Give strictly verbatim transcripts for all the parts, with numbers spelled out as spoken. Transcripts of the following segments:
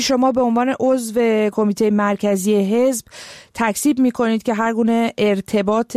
شما به عنوان عضو کمیته مرکزی حزب تکذیب میکنید که هر گونه ارتباط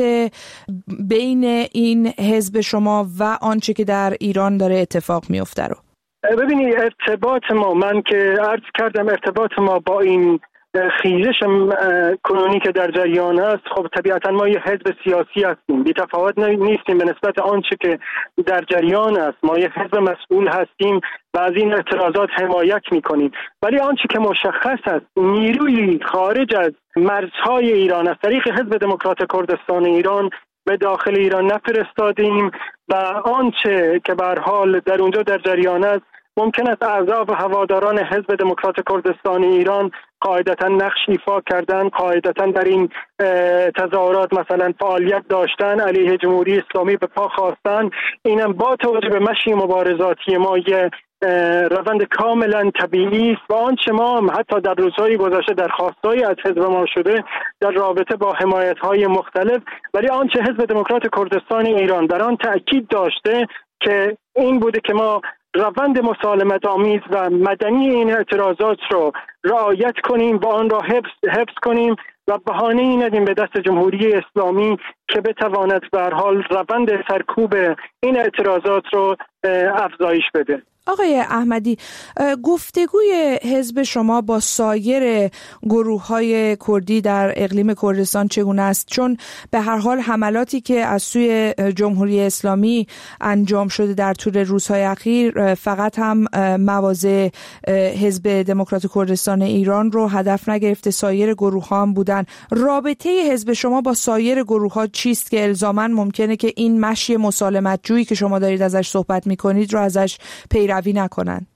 بین این حزب شما و آنچه که در ایران داره اتفاق میفته رو؟ ببینید ارتباط ما، من که عرض کردم ارتباط ما با این خیزش کنونی که در جریان است، خب طبیعتا ما یه حزب سیاسی هستیم، بی تفاوت نیستیم به نسبت آنچه که در جریان است. ما یه حزب مسئول هستیم و از این اعتراضات حمایت میکنیم، ولی آنچه که مشخص است نیروی خارج از مرزهای ایران از طریق حزب دموکرات کردستان ایران به داخل ایران نفرستادیم و آنچه که به هر حال در اونجا در جریان است ممکن است اعضا و هواداران حزب دموکرات کردستان ایران قاعدتا نقش ایفا کردن، قاعدتا در این تظاهرات مثلا فعالیت داشتن، علیه جمهوری اسلامی به پا خواستن. اینم با توجه به مشی مبارزاتی ما یه روند کاملا طبیعی است و آنچه ما حتی در روزهای گذشته درخواستایی از حزب ما شده در رابطه با حمایت‌های مختلف، ولی آنچه حزب دموکرات کردستان ایران در آن تأکید داشته که این بوده که ما روند مسالمت آمیز و مدنی این اعتراضات رو رعایت کنیم و آن را حفظ, حفظ کنیم و بهانه‌ای ندیم به دست جمهوری اسلامی که بتواند به هر حال روند سرکوب این اعتراضات رو افزایش بده. آقای احمدی، گفتگوی حزب شما با سایر گروه‌های کردی در اقلیم کردستان چگونه است؟ چون به هر حال حملاتی که از سوی جمهوری اسلامی انجام شده در طول روزهای اخیر فقط هم مواضع حزب دموکرات کردستان ایران رو هدف نگرفته، سایر گروه‌ها هم بودن. رابطه حزب شما با سایر گروه‌ها چیست که الزاماً ممکنه که این مشی مسالمت جویی که شما دارید ازش صحبت می‌کنید رو ازش پیروی نکنن؟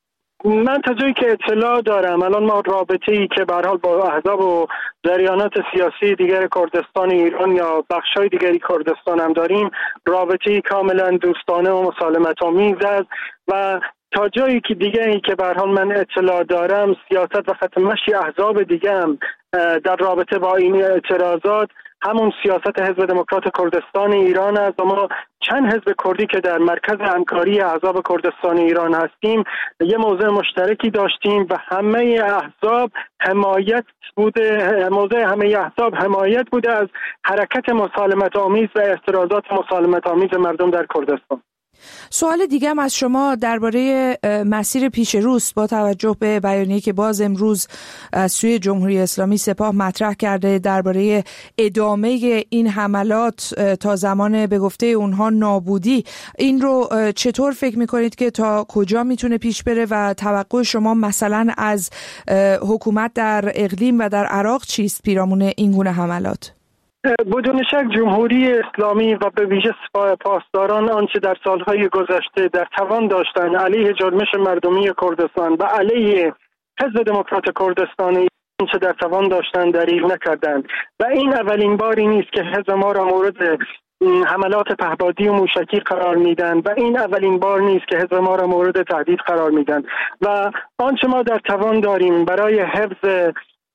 من تا جایی که اطلاع دارم الان ما رابطه‌ای که به هر حال با احزاب و جریانات سیاسی دیگر کردستان ایران یا بخش‌های دیگری کردستان هم داریم، رابطه‌ای کاملا دوستانه و مسالمت آمیز است و تا جایی که دیگه ای که به هر حال من اطلاع دارم سیاست و خط مشی احزاب دیگه هم در رابطه با این اعتراضات همون سیاست حزب دموکرات کردستان ایران است و ما چند حزب کردی که در مرکز همکاری احزاب کردستان ایران هستیم یه موضع مشترکی داشتیم و همه احزاب حمایت بوده، موضع همه احزاب حمایت بوده از حرکت مسالمت آمیز و اعتراضات مسالمت آمیز مردم در کردستان. سوال دیگه هم از شما درباره مسیر پیش روست با توجه به بیانیه‌ای که باز امروز از سوی جمهوری اسلامی سپاه مطرح کرده درباره ادامه این حملات تا زمان به گفته اونها نابودی. این رو چطور فکر میکنید که تا کجا میتونه پیش بره و توقع شما مثلا از حکومت در اقلیم و در عراق چیست پیرامون این گونه حملات؟ بدون شک جمهوری اسلامی و به ویژه سپاه پاسداران آنچه در سالهای گذشته در توان داشتن علیه جنبش مردمی کردستان و علیه حزب دموکرات کردستان آنچه در توان داشتن دریغ نکردند و این اولین باری نیست که حزب ما را مورد حملات پهپادی و موشکی قرار میدن و این اولین بار نیست که حزب ما را مورد تهدید قرار میدن و آنچه ما در توان داریم برای حفظ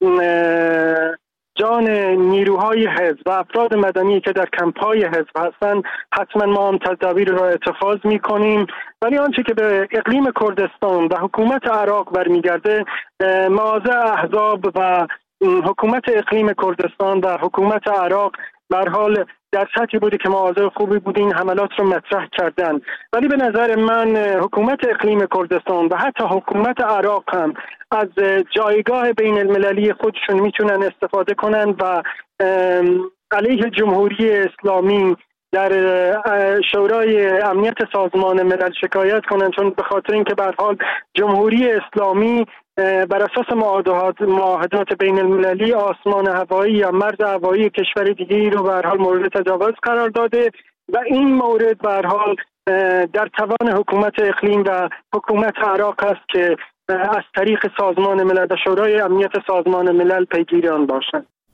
جان نیروهای حزب و افراد مدنی که در کمپ‌های حزب هستند حتما ما هم تدابیر را اتخاذ می‌کنیم، ولی آنچه که به اقلیم کردستان و حکومت عراق برمیگرده مواضع احزاب و حکومت اقلیم کردستان و حکومت عراق به هر حال در سطحی بوده که مواضع خوبی بود این حملات رو مطرح کردن، ولی به نظر من حکومت اقلیم کردستان و حتی حکومت عراق هم از جایگاه بین المللی خودشون میتونن استفاده کنن و علیه جمهوری اسلامی در شورای امنیت سازمان ملل شکایت کنن، چون به خاطر اینکه به هر حال جمهوری اسلامی بر اساس معاهدات بین المللی آسمان هوایی یا مرز هوایی کشور دیگری رو به هر حال مورد تجاوز قرار داده و این مورد به هر حال در توان حکومت اقلیم و حکومت عراق است که از طریق سازمان ملل و شورای امنیت سازمان ملل پیگیر آن باشند.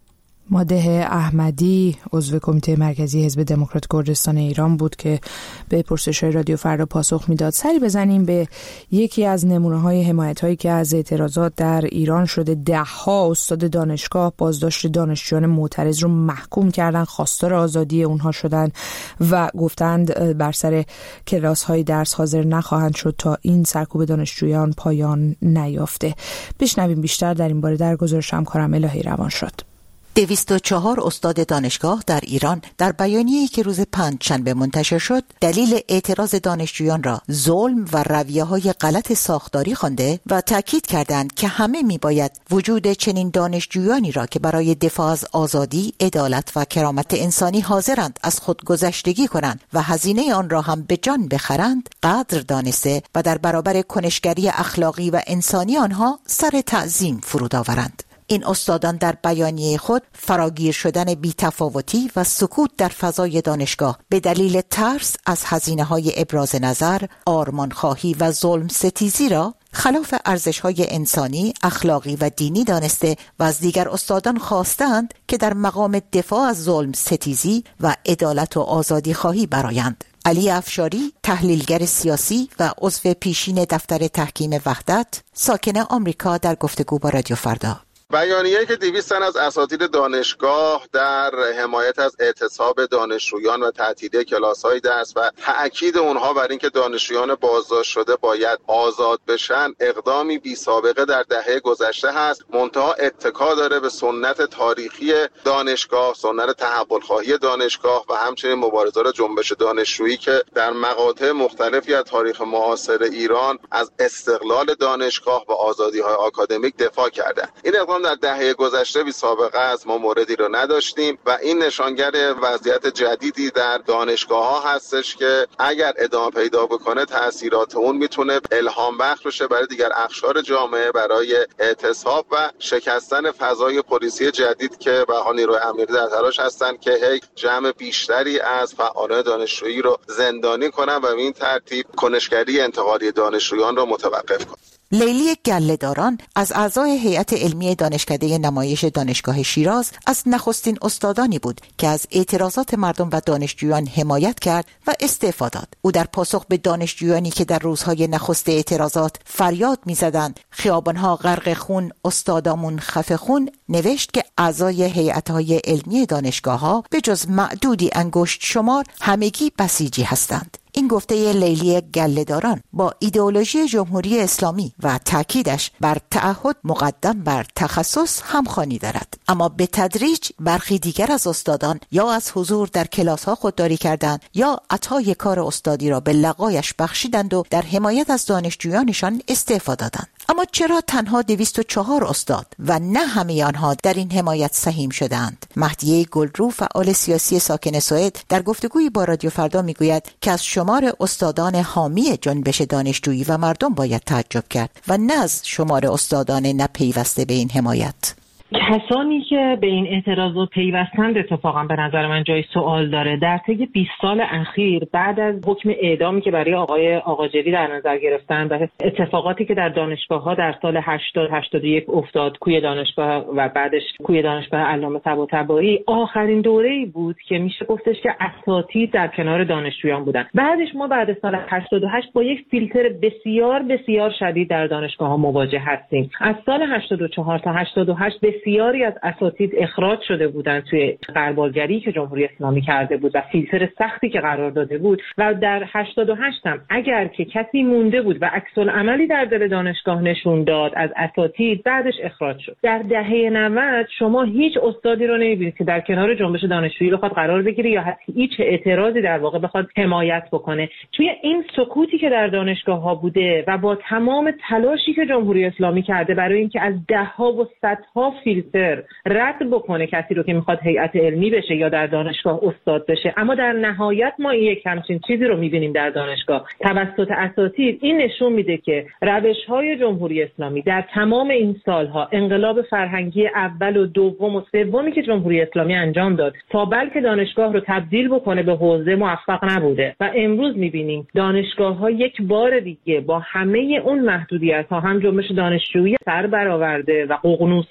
مادح احمدی عضو کمیته مرکزی حزب دموکرات کردستان ایران بود که به پرسش‌های رادیو فردا پاسخ میداد. سری بزنیم به یکی از نمونه‌های حمایت‌هایی که از اعتراضات در ایران شده. ده‌ها استاد دانشگاه بازداشت دانشجویان معترض رو محکوم کردن، خواستار آزادی اونها شدن و گفتند بر سر کلاس‌های درس حاضر نخواهند شد تا این سرکوب دانشجویان پایان نیافته. بشنویم بیشتر در این باره در گزارش همکارم الهی روانشاد. دویست و چهار استاد دانشگاه در ایران در بیانیه‌ای که روز پنجشنبه منتشر شد دلیل اعتراض دانشجویان را ظلم و رویه‌های غلط ساختاری خوانده و تاکید کردند که همه می‌باید وجود چنین دانشجویانی را که برای دفاع از آزادی، عدالت و کرامت انسانی حاضرند از خودگذشتگی کنند و هزینه آن را هم به جان بخرند قدر دانسته و در برابر کنشگری اخلاقی و انسانی آنها سر تعظیم فرود آورند. این استادان در بیانیه خود فراگیر شدن بی‌تفاوتی و سکوت در فضای دانشگاه به دلیل ترس از هزینه‌های ابراز نظر، آرمانخواهی و ظلم ستیزی را خلاف ارزش‌های انسانی، اخلاقی و دینی دانسته و از دیگر استادان خواستند که در مقام دفاع از ظلم ستیزی و عدالت و آزادی خواهی برآیند. علی افشاری، تحلیلگر سیاسی و عضو پیشین دفتر تحکیم وحدت، ساکن آمریکا، در گفتگو با رادیو فردا: بیانیه‌ای که دویست تن از اساتید دانشگاه در حمایت از اعتصاب دانشجویان و تعطیلی کلاس‌های درس و تأکید اونها بر اینکه دانشجویان بازداشت شده باید آزاد بشن اقدامی بی سابقه در دهه گذشته هست. منتها اتکا داره به سنت تاریخی دانشگاه، سنت تحول‌خواهی دانشگاه و همچنین مبارزات جنبش دانشجویی که در مقاطع مختلفی از تاریخ معاصر ایران از استقلال دانشگاه و آزادی‌های آکادمیک دفاع کرده. این اقدام در دهه گذشته بی سابقه است، ما موردی رو نداشتیم و این نشانگر وضعیت جدیدی در دانشگاه ها هستش که اگر ادامه پیدا بکنه تاثیرات اون میتونه الهام بخش بشه برای دیگر اقشار جامعه برای اعتصاب و شکستن فضای پلیسی جدید که به حال نیروی امنیتی در تلاش هستن که هی جمع بیشتری از فعالان دانشجویی رو زندانی کنن و به این ترتیب کنشگری انتقالی دانشجویان رو متوقف کنن. لیلی گله‌داران از اعضای هیئت علمی دانشکده نمایش دانشگاه شیراز از نخستین استادانی بود که از اعتراضات مردم و دانشجویان حمایت کرد و استعفا داد. او در پاسخ به دانشجویانی که در روزهای نخست اعتراضات فریاد می‌زدند خیابان‌ها غرق خون، استادامون خفه خون، نوشت که اعضای هیئت‌های علمی دانشگاه‌ها به جز معدودی انگشت شمار همگی بسیجی هستند. این گفته لیلی گله‌داران با ایدئولوژی جمهوری اسلامی و تاکیدش بر تعهد مقدم بر تخصص همخوانی دارد. اما به تدریج برخی دیگر از استادان یا از حضور در کلاس‌ها خودداری کردند یا عطای کار استادی را به لقایش بخشیدند و در حمایت از دانشجویانشان استعفا دادند. اما چرا تنها دویست و چهار استاد و نه همه آنها در این حمایت سهیم شدند؟ مهدیه گلرو، فعال سیاسی ساکن سوئد، در گفتگویی با رادیو فردا میگوید که از شمار استادان حامی جنبش دانشجویی و مردم باید تعجب کرد و نه از شمار استادان نپیوسته به این حمایت. کسانی که به این اعتراضات پیوستند اتفاقا به نظر من جای سوال داره. در طی بیست سال اخیر بعد از حکم اعدامی که برای آقای آقاجری در نظر گرفتن و اتفاقاتی که در دانشگاه‌ها در سال هشتاد هشتاد و یک افتاد، کوی دانشگاه و بعدش کوی دانشگاه علامه طباطبایی، آخرین دوره‌ای بود که میشه گفتش که اساتید در کنار دانشجویان بودن. بعدش ما بعد سال هشتاد و هشت با یک فیلتر بسیار بسیار شدید در دانشگاه‌ها مواجه هستیم. از سال هشتاد و چهار تا هشتاد و هشت بسیاری از اساتید اخراج شده بودند توی غربالگری که جمهوری اسلامی کرده بود و فیلتر سختی که قرار داده بود و در هشتاد و هشت هم اگر که کسی مونده بود و عکس العملی در دل دانشگاه نشون داد از اساتید، بعدش اخراج شد. در دهه نود شما هیچ استادی رو نمی‌بینید که در کنار جنبش دانشجویی بخواد قرار بگیره یا حتی هیچ اعتراضی در واقع بخواد حمایت بکنه. توی این سکوتی که در دانشگاه‌ها بوده و با تمام تلاشی که جمهوری اسلامی کرده برای اینکه از ده‌ها و صدها فیلتر رد بکنه کسی رو که میخواد هیئت علمی بشه یا در دانشگاه استاد بشه، اما در نهایت ما یک همچین چیزی رو میبینیم در دانشگاه توسط اساتید. این نشون میده که روش‌های جمهوری اسلامی در تمام این سالها، انقلاب فرهنگی اول و دوم و سومی که جمهوری اسلامی انجام داد تا بلکه دانشگاه رو تبدیل بکنه به حوزه، موفق نبوده و امروز میبینیم دانشگاه‌ها یک بار دیگه با همه اون محدودیت‌ها هم جنبش دانشجویی سر برآورده و ققنوسوار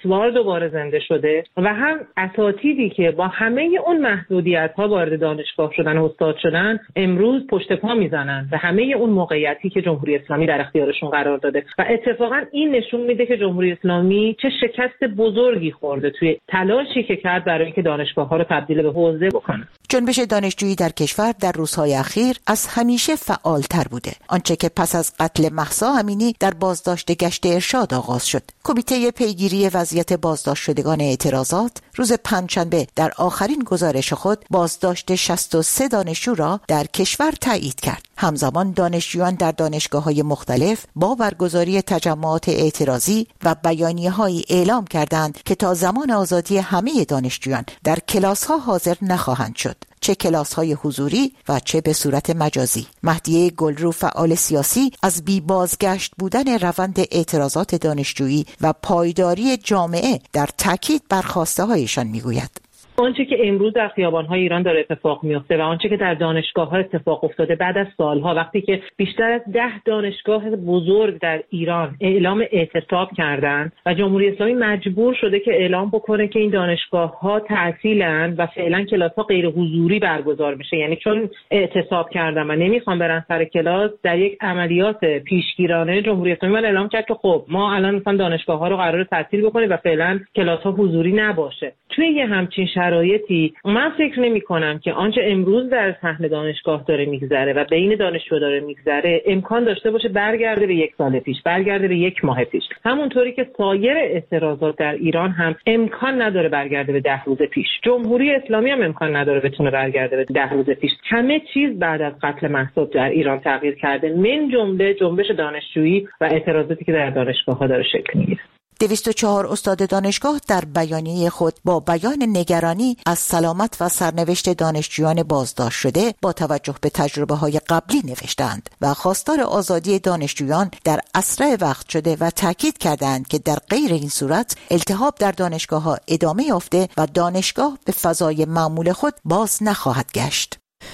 دوباره زنده شده و هم اساتیدی که با همه اون محدودیت‌ها وارد دانشگاه شدن و استاد شدن امروز پشت پا میزنن و همه اون موقعیتی که جمهوری اسلامی در اختیارشون قرار داده و اتفاقا این نشون میده که جمهوری اسلامی چه شکست بزرگی خورده توی تلاشی که کرد برای اینکه دانشگاه‌ها رو تبدیل به حوزه بکنه. جنبش دانشجویی در کشور در روزهای اخیر از همیشه فعالتر بوده. آنچه که پس از قتل مهسا امینی در بازداشت گشت ارشاد آغاز شد. کمیته پیگیری وضعیت بازداشت شدگان اعتراضات روز پنجشنبه در آخرین گزارش خود بازداشت شصت و سه دانشجو را در کشور تایید کرد. همزمان دانشجویان در دانشگاه‌های مختلف با برگزاری تجمعات اعتراضی و بیانیه‌هایی اعلام کردند که تا زمان آزادی همه دانشجویان در کلاس‌ها حاضر نخواهند شد، چه کلاس‌های حضوری و چه به صورت مجازی. مهدیه گلرو فعال سیاسی از بی بازگشت بودن روند اعتراضات دانشجویی و پایداری جامعه در تاکید بر خواسته‌هایشان میگوید. آنچه که امروز در خیابان‌های ایران داره اتفاق میفته و آنچه که در دانشگاه‌ها اتفاق افتاده بعد از سالها، وقتی که بیشتر از ده دانشگاه بزرگ در ایران اعلام اعتصاب کردند و جمهوری اسلامی مجبور شده که اعلام بکنه که این دانشگاه‌ها تعطیلن و فعلا کلاس‌ها غیر حضوری برگزار میشه، یعنی چون اعتصاب کردن و نمیخوان برن سر کلاس، در یک عملیات پیشگیرانه جمهوری اسلامی اعلام کرد که خب ما الان مثلا دانشگاه‌ها رو قراره تعطیل بکنیم و فعلا کلاس‌ها حضوری نباشه. توی یه همچین شرایطی من فکر نمی کنم که آنچه امروز در صحن دانشگاه داره میگذره و بین دانشجو داره میگذره امکان داشته باشه برگرده به یک سال پیش، برگرده به یک ماه پیش، همونطوری که سایر اعتراضات در ایران هم امکان نداره برگرده به ده روز پیش. جمهوری اسلامی هم امکان نداره بتونه برگرده به ده روز پیش. همه چیز بعد از قتل مهسا در ایران تغییر کرده، من جمله جنبش دانشجویی و اعتراضاتی که در دانشگاه‌ها داره شکل میگیره. دویست و چهار استاد دانشگاه در بیانیه خود با بیان نگرانی از سلامت و سرنوشت دانشجویان بازداشت شده با توجه به تجربه‌های قبلی نوشتند و خواستار آزادی دانشجویان در اسرع وقت شده و تاکید کردند که در غیر این صورت التهاب در دانشگاه‌ها ادامه یافته و دانشگاه به فضای معمول خود باز نخواهد گشت.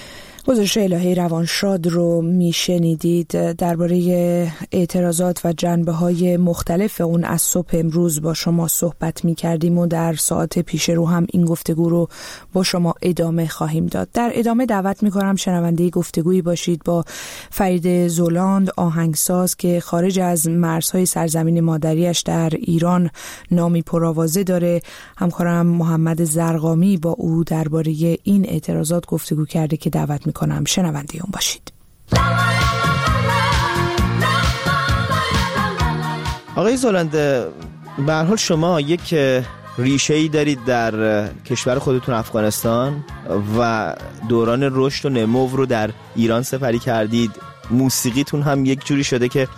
گزارش الهی روانشاد رو میشنیدید. درباره اعتراضات و جنبه‌های مختلف اون از صبح امروز با شما صحبت می‌کردیم و در ساعت پیش رو هم این گفتگو رو با شما ادامه خواهیم داد. در ادامه دعوت می‌کنم شنونده گفتگویی باشید با فرید زولاند، آهنگساز که خارج از مرزهای سرزمین مادریش در ایران نامی پرآوازه داره. همکارم محمد زرقامی با او درباره این اعتراضات گفتگو کرده که دعوت می کنم شنونده اون باشید. آقای زولاند، به هر حال شما یک ریشه‌ای دارید در کشور خودتون افغانستان و دوران رشد و نمو رو در ایران سپری کردید. موسیقیتون هم یک جوری شده که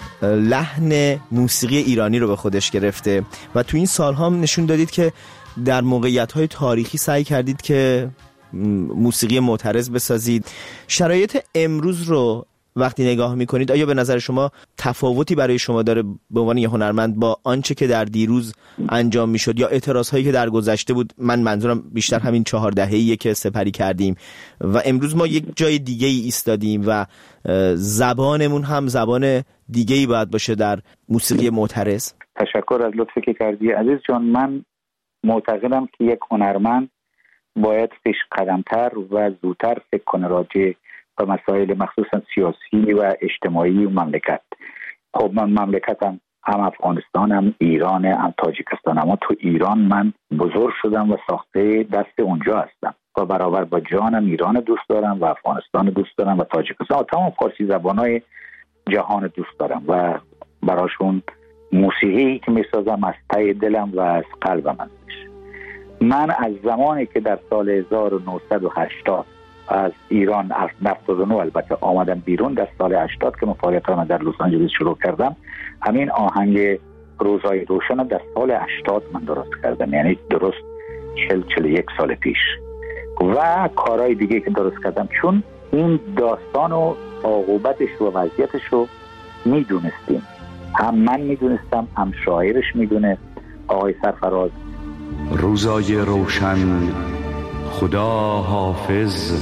لحن موسیقی ایرانی رو به خودش گرفته و تو این سال‌ها هم نشون دادید که در موقعیت‌های تاریخی سعی کردید که موسیقی معترض بسازید. شرایط امروز رو وقتی نگاه میکنید آیا به نظر شما تفاوتی برای شما داره به عنوان یه هنرمند با آنچه که در دیروز انجام میشد یا اعتراض هایی که در گذشته بود؟ من منظورم بیشتر همین چهار دهه‌ایه که سپری کردیم و امروز ما یک جای دیگه ای ایستادیم و زبانمون هم زبان دیگه ای باید باشه در موسیقی معترض. تشکر از لطفی که کردی عزیز جان. من معتقدم که یک هنرمند باید پیش قدمتر و زودتر فکر کنه راجع به مسائل مخصوصا سیاسی و اجتماعی و مملکت. خب من مملکتم هم افغانستان هم ایران هم تاجیکستان، اما تو ایران من بزرگ شدم و ساخته دست اونجا هستم و برابر با جانم ایران دوست دارم و افغانستان دوست دارم و تاجیکستان و تمام فارسی زبانهای جهان دوست دارم و براشون موسیقی که میسازم از ته دلم و از قلبم هست. من از زمانی که در سال هزار و نهصد و هشتاد از ایران هفتاد و نه البته آمدم بیرون، در سال هشتاد که فعالیتم در لس آنجلس شروع کردم، همین آهنگ روزای روشن در سال هشتاد من درست کردم، یعنی درست چل چل یک سال پیش و کارهای دیگه که درست کردم، چون این داستان و عاقبتش و وضعیتش رو میدونستیم. هم من میدونستم، هم شاعرش میدونه، آقای سرفراز. روزای روشن، خدا حافظ،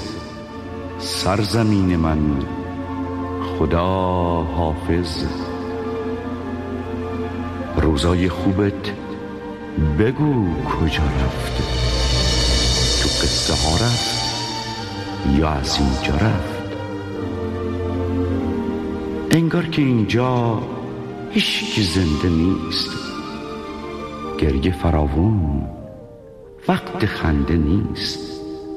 سرزمین من، خدا حافظ. روزای خوبت بگو کجا رفت؟ تو قصه ها رفت یا از اینجا رفت؟ انگار که اینجا هیچ کی زنده نیست، گریه فراوون، وقت خنده نیست.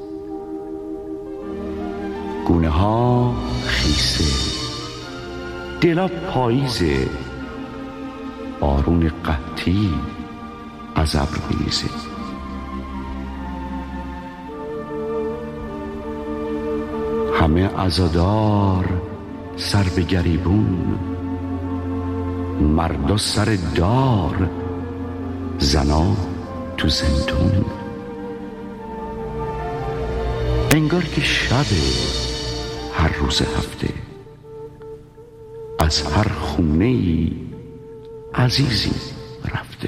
گونه ها خیسه، دلا پاییزه، بارون قحطی از ابر میریزه. همه عزادار سر به گریبون، مردا سر دار، زنا تو زندون. انگار که شب هر روز هفته از هر خونه ای عزیزی رفته.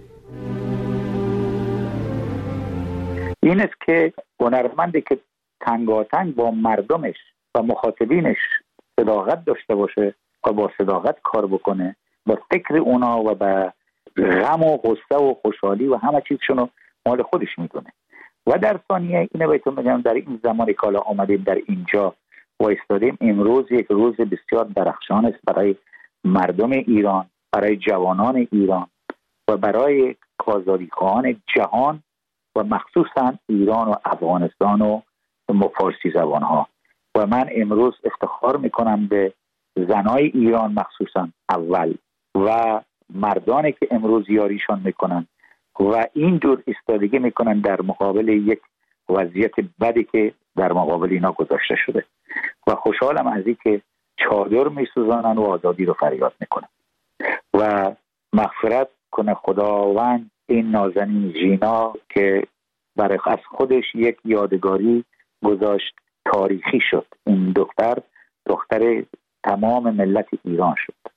این است که هنرمندی که تنگاتنگ با مردمش و مخاطبینش صداقت داشته باشه و با صداقت کار بکنه، با فکر اونا و با غم و غصه و خوشحالی و همه چیزشونو مال خودش میدونه. و در ثانیه اینه بهتون بگم، در این زمانی که حالا آمدیم در اینجا وایستادیم، امروز یک روز بسیار درخشان است برای مردم ایران، برای جوانان ایران و برای آزادیخواهان جهان و مخصوصا ایران و افغانستان و فارسی زبان ها. و من امروز افتخار میکنم به زنای ایران مخصوصا اول و مردانی که امروز یاریشان میکنن و این جور ایستادگی میکنن در مقابل یک وضعیت بدی که در مقابل اینا گذاشته شده. و خوشحالم از این که چادر میسوزانن و آزادی رو فریاد میکنن. و مغفرت کنه خداوند این نازنین ژینا که برای از خودش یک یادگاری گذاشت، تاریخی شد. این دختر دختر تمام ملت ایران شد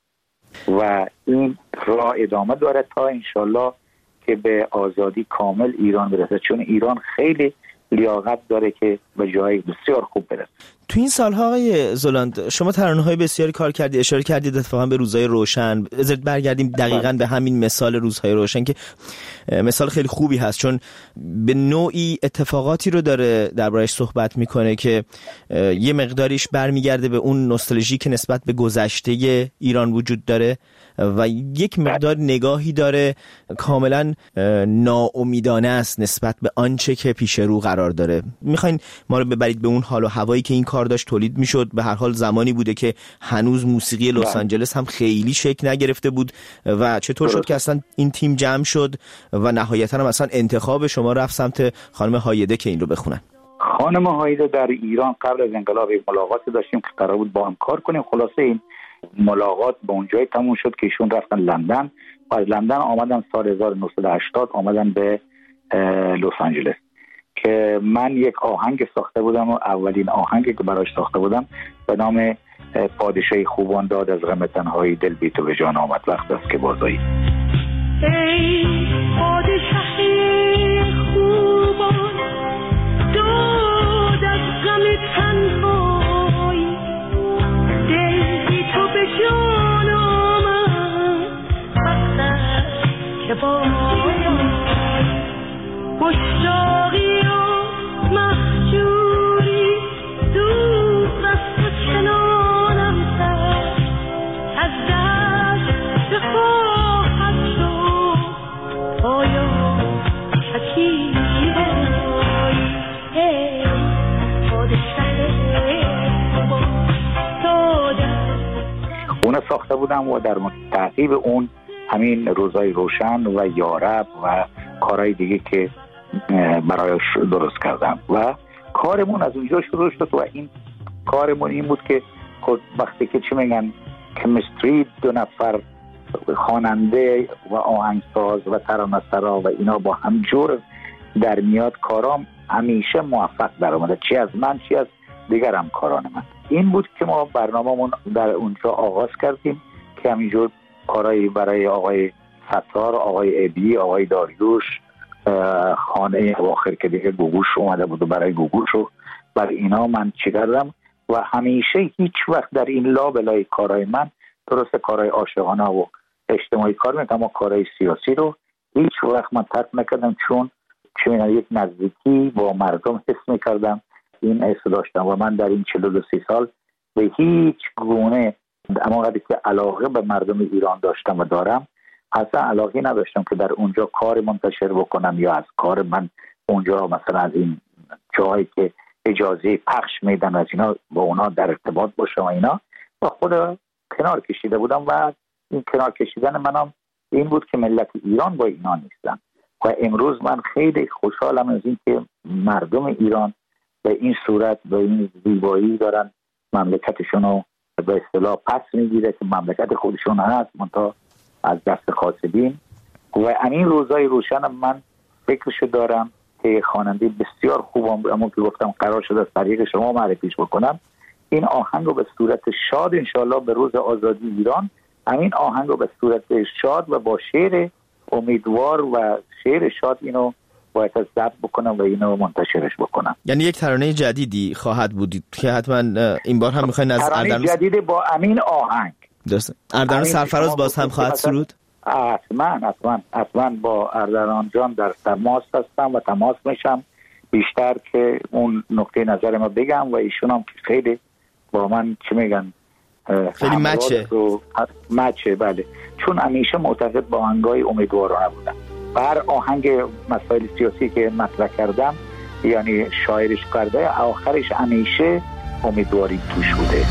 و این راه ادامه داره تا انشالله که به آزادی کامل ایران برسه، چون ایران خیلی لیاقت داره که به جای بسیار خوب برسه. تو این سالها آقای زولاند شما ترانه‌های بسیاری کار کردید، اشاره کردید اتفاقا به روزهای روشن. بذارید برگردیم دقیقاً به همین مثال روزهای روشن که مثال خیلی خوبی هست، چون به نوعی اتفاقاتی رو داره دربارش صحبت میکنه که یه مقداریش برمیگرده به اون نوستالژی که نسبت به گذشته ایران وجود داره و یک مقدار نگاهی داره کاملا ناامیدانه است نسبت به آنچه که پیش رو قرار داره. میخواین ما رو ببرید به اون حال و هوایی که این کار داشت تولید میشد؟ به هر حال زمانی بوده که هنوز موسیقی لس آنجلس هم خیلی شکل نگرفته بود و چطور شد که اصلا این تیم جمع شد و نهایتا هم اصلا انتخاب شما رفت سمت خانم هایده که این رو بخونن؟ خانم هایده در ایران قبل از انقلاب ملاقاتی داشتیم که قرار بود با هم کار کنیم. خلاصه این ملاقات به اونجای تموم شد که ایشون رفتن لندن و از لندن آمدن سال هزار و نهصد و هشتاد آمدن به لس آنجلس که من یک آهنگ ساخته بودم و اولین آهنگی که براش ساخته بودم به نام پادشاهی خوبان داد از غم تنهایی دل بی تو به جان آمد وقت است که بازایی. ای پادشاهی خوبان داد از غم تنهایی دل بی تو به جان آمد وقت است که بازایی. مشتاقی و مهجوری دور از تو چنانم کرد از دست خواهد شد آیا حکیم بایی. ای پادشه با دادم اون ساخته بودم و در تعقیب اون همین روزای روشن و یارب و کارهای دیگه که برایش درست کردم و کارمون از اونجا شروع شد. و این کارمون این بود که وقتی که چی میگن کمیستری دو نفر خواننده و آهنگساز و ترانه‌سرا و اینا با هم جور در میاد، کارام همیشه موفق در اومده، چی از من چی از دیگر همکاران من. این بود که ما برنامه‌مون در اونجا آغاز کردیم که همینجور کارهایی برای آقای ستار، آقای ابی، آقای داریوش، خانه اواخر که دیگه گوگوش اومده بود و برای گوگوش و برای اینا من چی کردم. و همیشه هیچ وقت در این لابلای کارهای من درست کارهای عاشقانه و اجتماعی کار میکنم، اما کارهای سیاسی رو هیچ وقت من ترک نکردم، چون چون یک نزدیکی با مردم حس میکردم، این حس داشتم و من در این چهل و دو سال به هیچ گونه اما قدری که علاقه به مردم ایران داشتم و دارم اصلا علاقه نداشتم که در اونجا کار منتشر بکنم یا از کار من اونجا مثلا از این جایی که اجازه پخش میدن از اینا با اونا در ارتباط باشم و اینا و خود کنار کشیده بودم و این کنار کشیدن منم این بود که ملت ایران با اینا نیستن و امروز من خیلی خوشحالم از این که مردم ایران به این صورت به این زیبایی دارن مملکتشون رو به اصطلاح پس میگیره که مملکت خودشون هست منتها از دست خاصبین و این روزای روشن من فکرشو دارم که خواننده بسیار خوبم اما که گفتم قرار شده از طریق شما معرفیش بکنم این آهنگ رو به صورت شاد انشالله به روز آزادی ایران همین آهنگ رو به صورت شاد و با شعر امیدوار و شعر شاد اینو باید از ضبط بکنم و اینو منتشرش بکنم. یعنی یک ترانه جدیدی خواهد بود که حتما این بار هم میخواین از ترانه اردران جدید با امین آهنگ درسته اردران سرفراز باز هم خواهد سرود؟ حتما حتما حتما با اردران جان در تماس هستم و تماس میشم بیشتر که اون نقطه نظر ما بگم و ایشون هم که خیلی با من چی میگن خیلی مچه مچه بله چون همیشه معتقد با آهنگای امیدوارانه بودم و هر آهنگ مسائل سیاسی که مطرح کردم یعنی شاعرش کرده آخرش همیشه امیدواری توش بوده.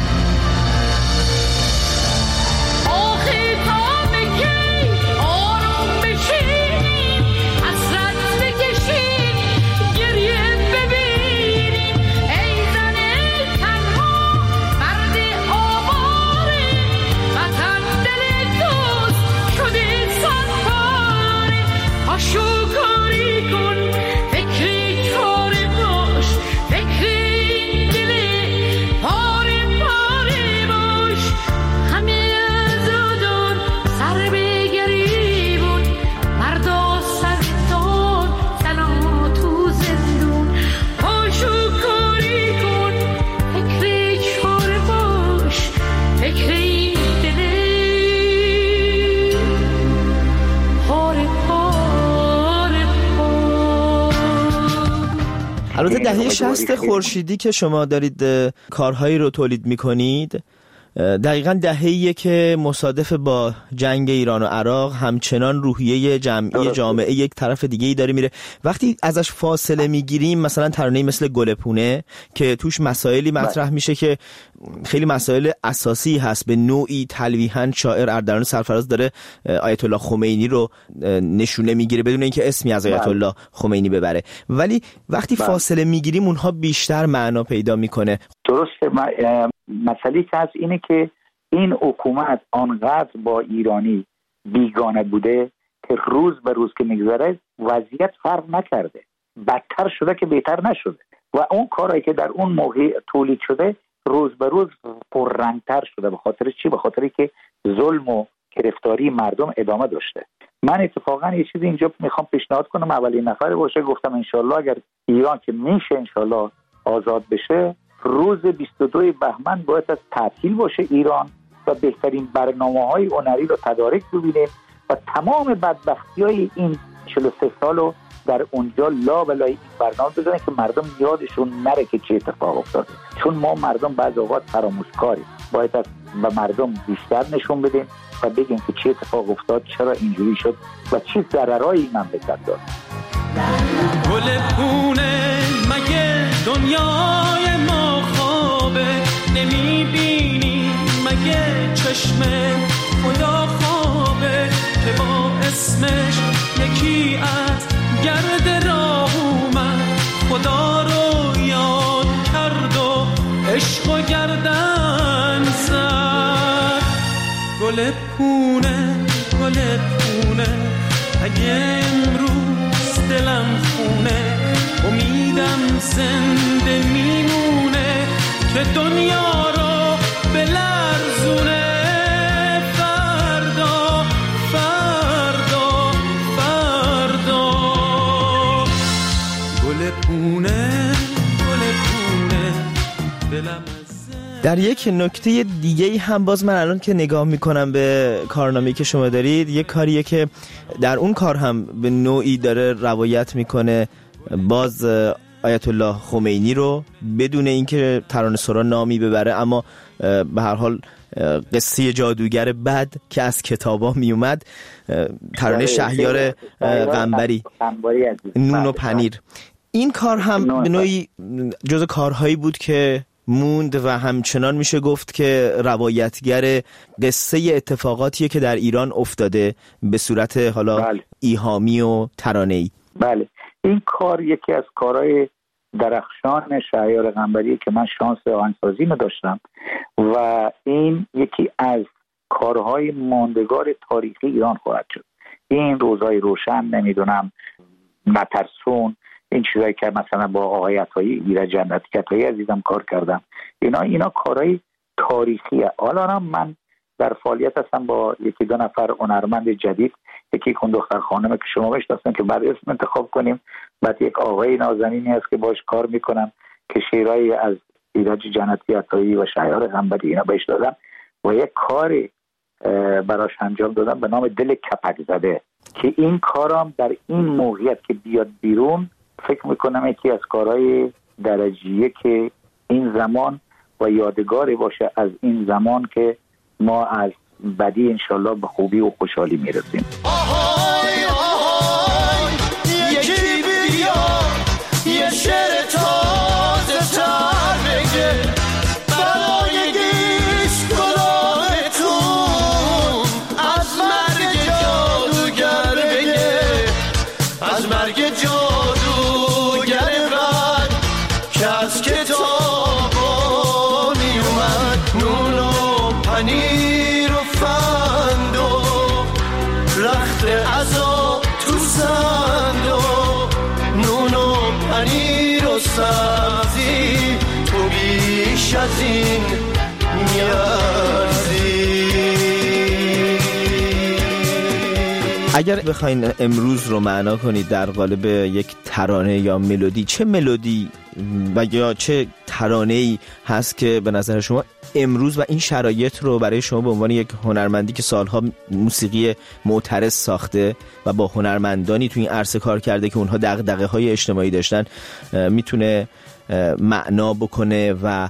البته دهه شصت خورشیدی که شما دارید کارهایی رو تولید میکنید دقیقاً دهه‌ایه که مصادف با جنگ ایران و عراق همچنان روحیه جمعی جامعه یک طرف دیگه‌ای داره میره. وقتی ازش فاصله میگیریم مثلا ترانه‌ای مثل گلپونه که توش مسائلی مطرح میشه که خیلی مسائل اساسی هست به نوعی تلویحاً شاعر اردران سرفراز داره آیت الله خمینی رو نشونه میگیره بدون اینکه اسمی از آیت الله خمینی ببره، ولی وقتی فاصله میگیریم اونها بیشتر معنا پیدا میکنه. درسته. مسئله که از اینه که این حکومت آنقدر با ایرانی بیگانه بوده که روز به روز که میگذره وضعیت فرق نکرده، بدتر شده که بهتر نشده و اون کارهایی که در اون موقع تولید شده روز به روز پررنگتر شده. به خاطر چی؟ به خاطری که ظلم و گرفتاری مردم ادامه داشته. من اتفاقا یه چیزی اینجا میخوام پیشنهاد کنم، اولین نفر باشه گفتم انشالله اگر ایران که میشه انشالله آزاد بشه روز بیست و دو بهمن باید از تعطیل باشه ایران و بهترین برنامه‌های هنری رو تدارک ببینیم و تمام بدبختی‌های این چهل و سه سال رو در اونجا لا بلای این برنامه بزنه که مردم یادشون نره که چه اتفاق افتاده، چون ما مردم بعض اوقات فراموشکاریم. باید از به مردم بیشتر نشون بدیم و بگیم که چه اتفاق افتاد، چرا اینجوری شد و چه ضررایی این مملکت داره. گل پونه مگه دنیای ما خوابه، نمیبینی مگه چشم خدا خوابه که با اسمش یکی از گرد راه اومد خدا رو یاد کرد و عشق و گردن زد. گل پونه گل پونه اگه امروز دلم خونه امیدم زنده میمونه که دنیا رو بلرزونه. فردا فردا فردا گل پونه گل پونه دلم در یک نکته دیگه هم باز من الان که نگاه میکنم به کارنامه‌ای که شما دارید، یک کاریه که در اون کار هم به نوعی داره روایت میکنه باز آیت الله خمینی رو، بدون اینکه ترانه‌سرا نامی ببره، اما به هر حال قصه جادوگر بد که از کتابا می اومد، ترانه شهریار قنبری نون و پنیر. این کار هم به نوعی جز کارهایی بود که موند و همچنان میشه گفت که روایتگر قصه اتفاقاتیه که در ایران افتاده به صورت حالا بله. ایهامی و ترانه‌ای. بله، این کار یکی از کارهای درخشان شهریار قنبری که من شانس آهنگسازی داشتم و این یکی از کارهای ماندگار تاریخی ایران خواهد شد. این روزهای روشن، نمیدونم مترسون، این چیزایی که مثلا با آقای عطایی ایرج جنتی عطایی عزیزم کار کردم، اینا اینا کارهای تاریخیه. حالا هم من در فعالیت هستم با یکی دو نفر هنرمند جدید، یکی کن دختر خانم که شما بشناسید که بعد اسم انتخاب کنیم، بعد یک آقای نازنینی هست که باش کار میکنم که شعرهای از ایرج جنتی عطایی و شهریار قنبری اینا بهش دادم و یک کاری براش انجام دادم به نام دل کپک زده که این کارم در این موقعیت که بیاد بیرون فکر میکنم یکی از کارهای درجیه که این زمان و یادگاری باشه از این زمان که ما از بدی انشالله به خوبی و خوشحالی میرسیم. آهای آهای یکی بیا یه شعر تازه تر بگه برای گیش کلاهتون از مرگ جادوگر بگه، از مرگ جادوگر بد که از کتابا می اومد، نون و پنیر و فند و رخت عزا تو صندوق، نون و پنیر و سبزی تو بیش از این میارزی. اگر بخواین امروز رو معنا کنید در قالب یک ترانه یا ملودی، چه ملودی و یا چه ترانه‌ای هست که به نظر شما امروز و این شرایط رو برای شما به عنوان یک هنرمندی که سالها موسیقی معترض ساخته و با هنرمندانی تو این عرصه کار کرده که اونها دغدغه‌های اجتماعی داشتن میتونه معنا بکنه و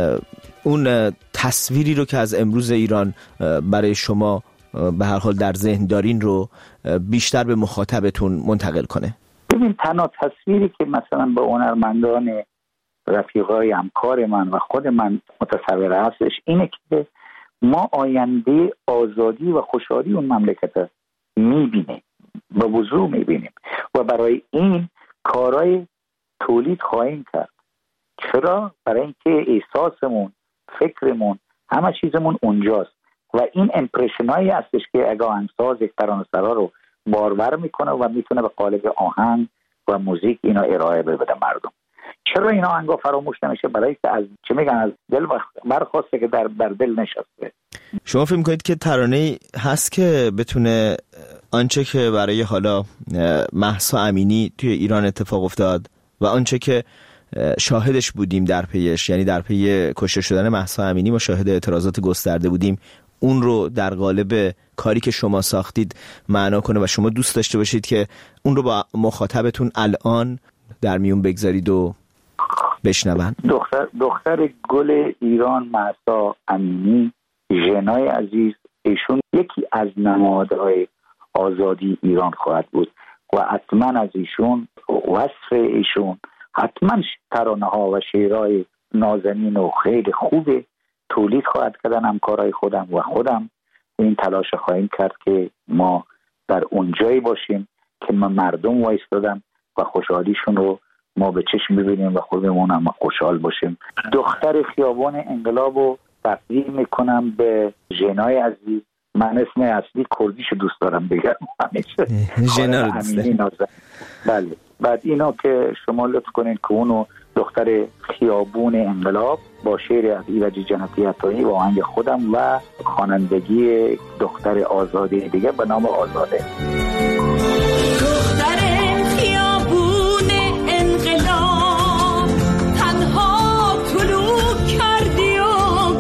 اون تصویری رو که از امروز ایران برای شما به هر حال در ذهن دارین رو بیشتر به مخاطبتون منتقل کنه؟ ببین، تنها تصویری که مثلا با هنرمندان رفیقای همکار من و خود من متصور هستش اینه که ما آینده آزادی و خوشحالی اون مملکت میبینیم، به وضوح میبینیم و برای این کارهای تولید خواهیم کرد. چرا؟ برای اینکه احساسمون، فکرمون، همه چیزمون اونجاست و این امپرشن هایی هستش که اگه آهنگساز یک ترانه‌سرا رو بارور میکنه و میتونه به قالب آهنگ و موزیک اینا ارائه بده مردم. چرا اینا آهنگا فراموش نمیشه؟ برای که از چه میگن از دل برخواسته که در بر دل نشسته. شما فکر میکنید که ترانه هست که بتونه آنچه که برای حالا مهسا امینی توی ایران اتفاق افتاد و آنچه که شاهدش بودیم در پیش، یعنی در پی کشته شدن مهسا امینی ما شاهد اعتراضات گسترده بودیم، اون رو در قالب کاری که شما ساختید معنا کنه و شما دوست داشته باشید که اون رو با مخاطبتون الان در میون بگذارید و بشنون؟ دختر دختر گل ایران مهسا امینی، ژنای عزیز، ایشون یکی از نمادهای آزادی ایران خواهد بود و حتما از ایشون وصف ایشون حتما ترانه ها و شعرهای نازنین و خیلی خوبه تولید خواهد کردن همکارای خودم و خودم این تلاش خواهیم کرد که ما در اون جایی باشیم که ما مردم وایستادن و خوشحالیشون رو ما به چشم ببینیم و خودمون هم خوشحال باشیم. دختر خیابان انقلاب رو تقدیم میکنم به ژنای عزیز. من اسم اصلی کردیشو دوست دارم بگم همیشه، ژنا رو دوست دارم. بله، بعد اینو که شما لطف کنین که اونو دختر خیابون انقلاب با شعر از ایرج جنتی عطایی و آهنگ خودم و خوانندگی دختر آزاده دیگه به نام آزاده. دختر خیابون انقلاب تنها طلوع کردی و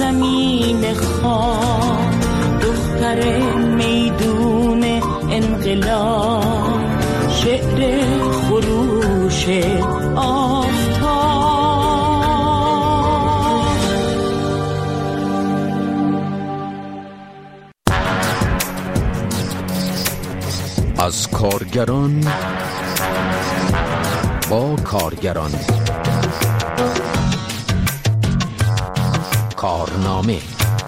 زمین خاک، دختر میدون انقلاب، شعر خروش آفتاب. از کارگران با کارگران، کارنامه.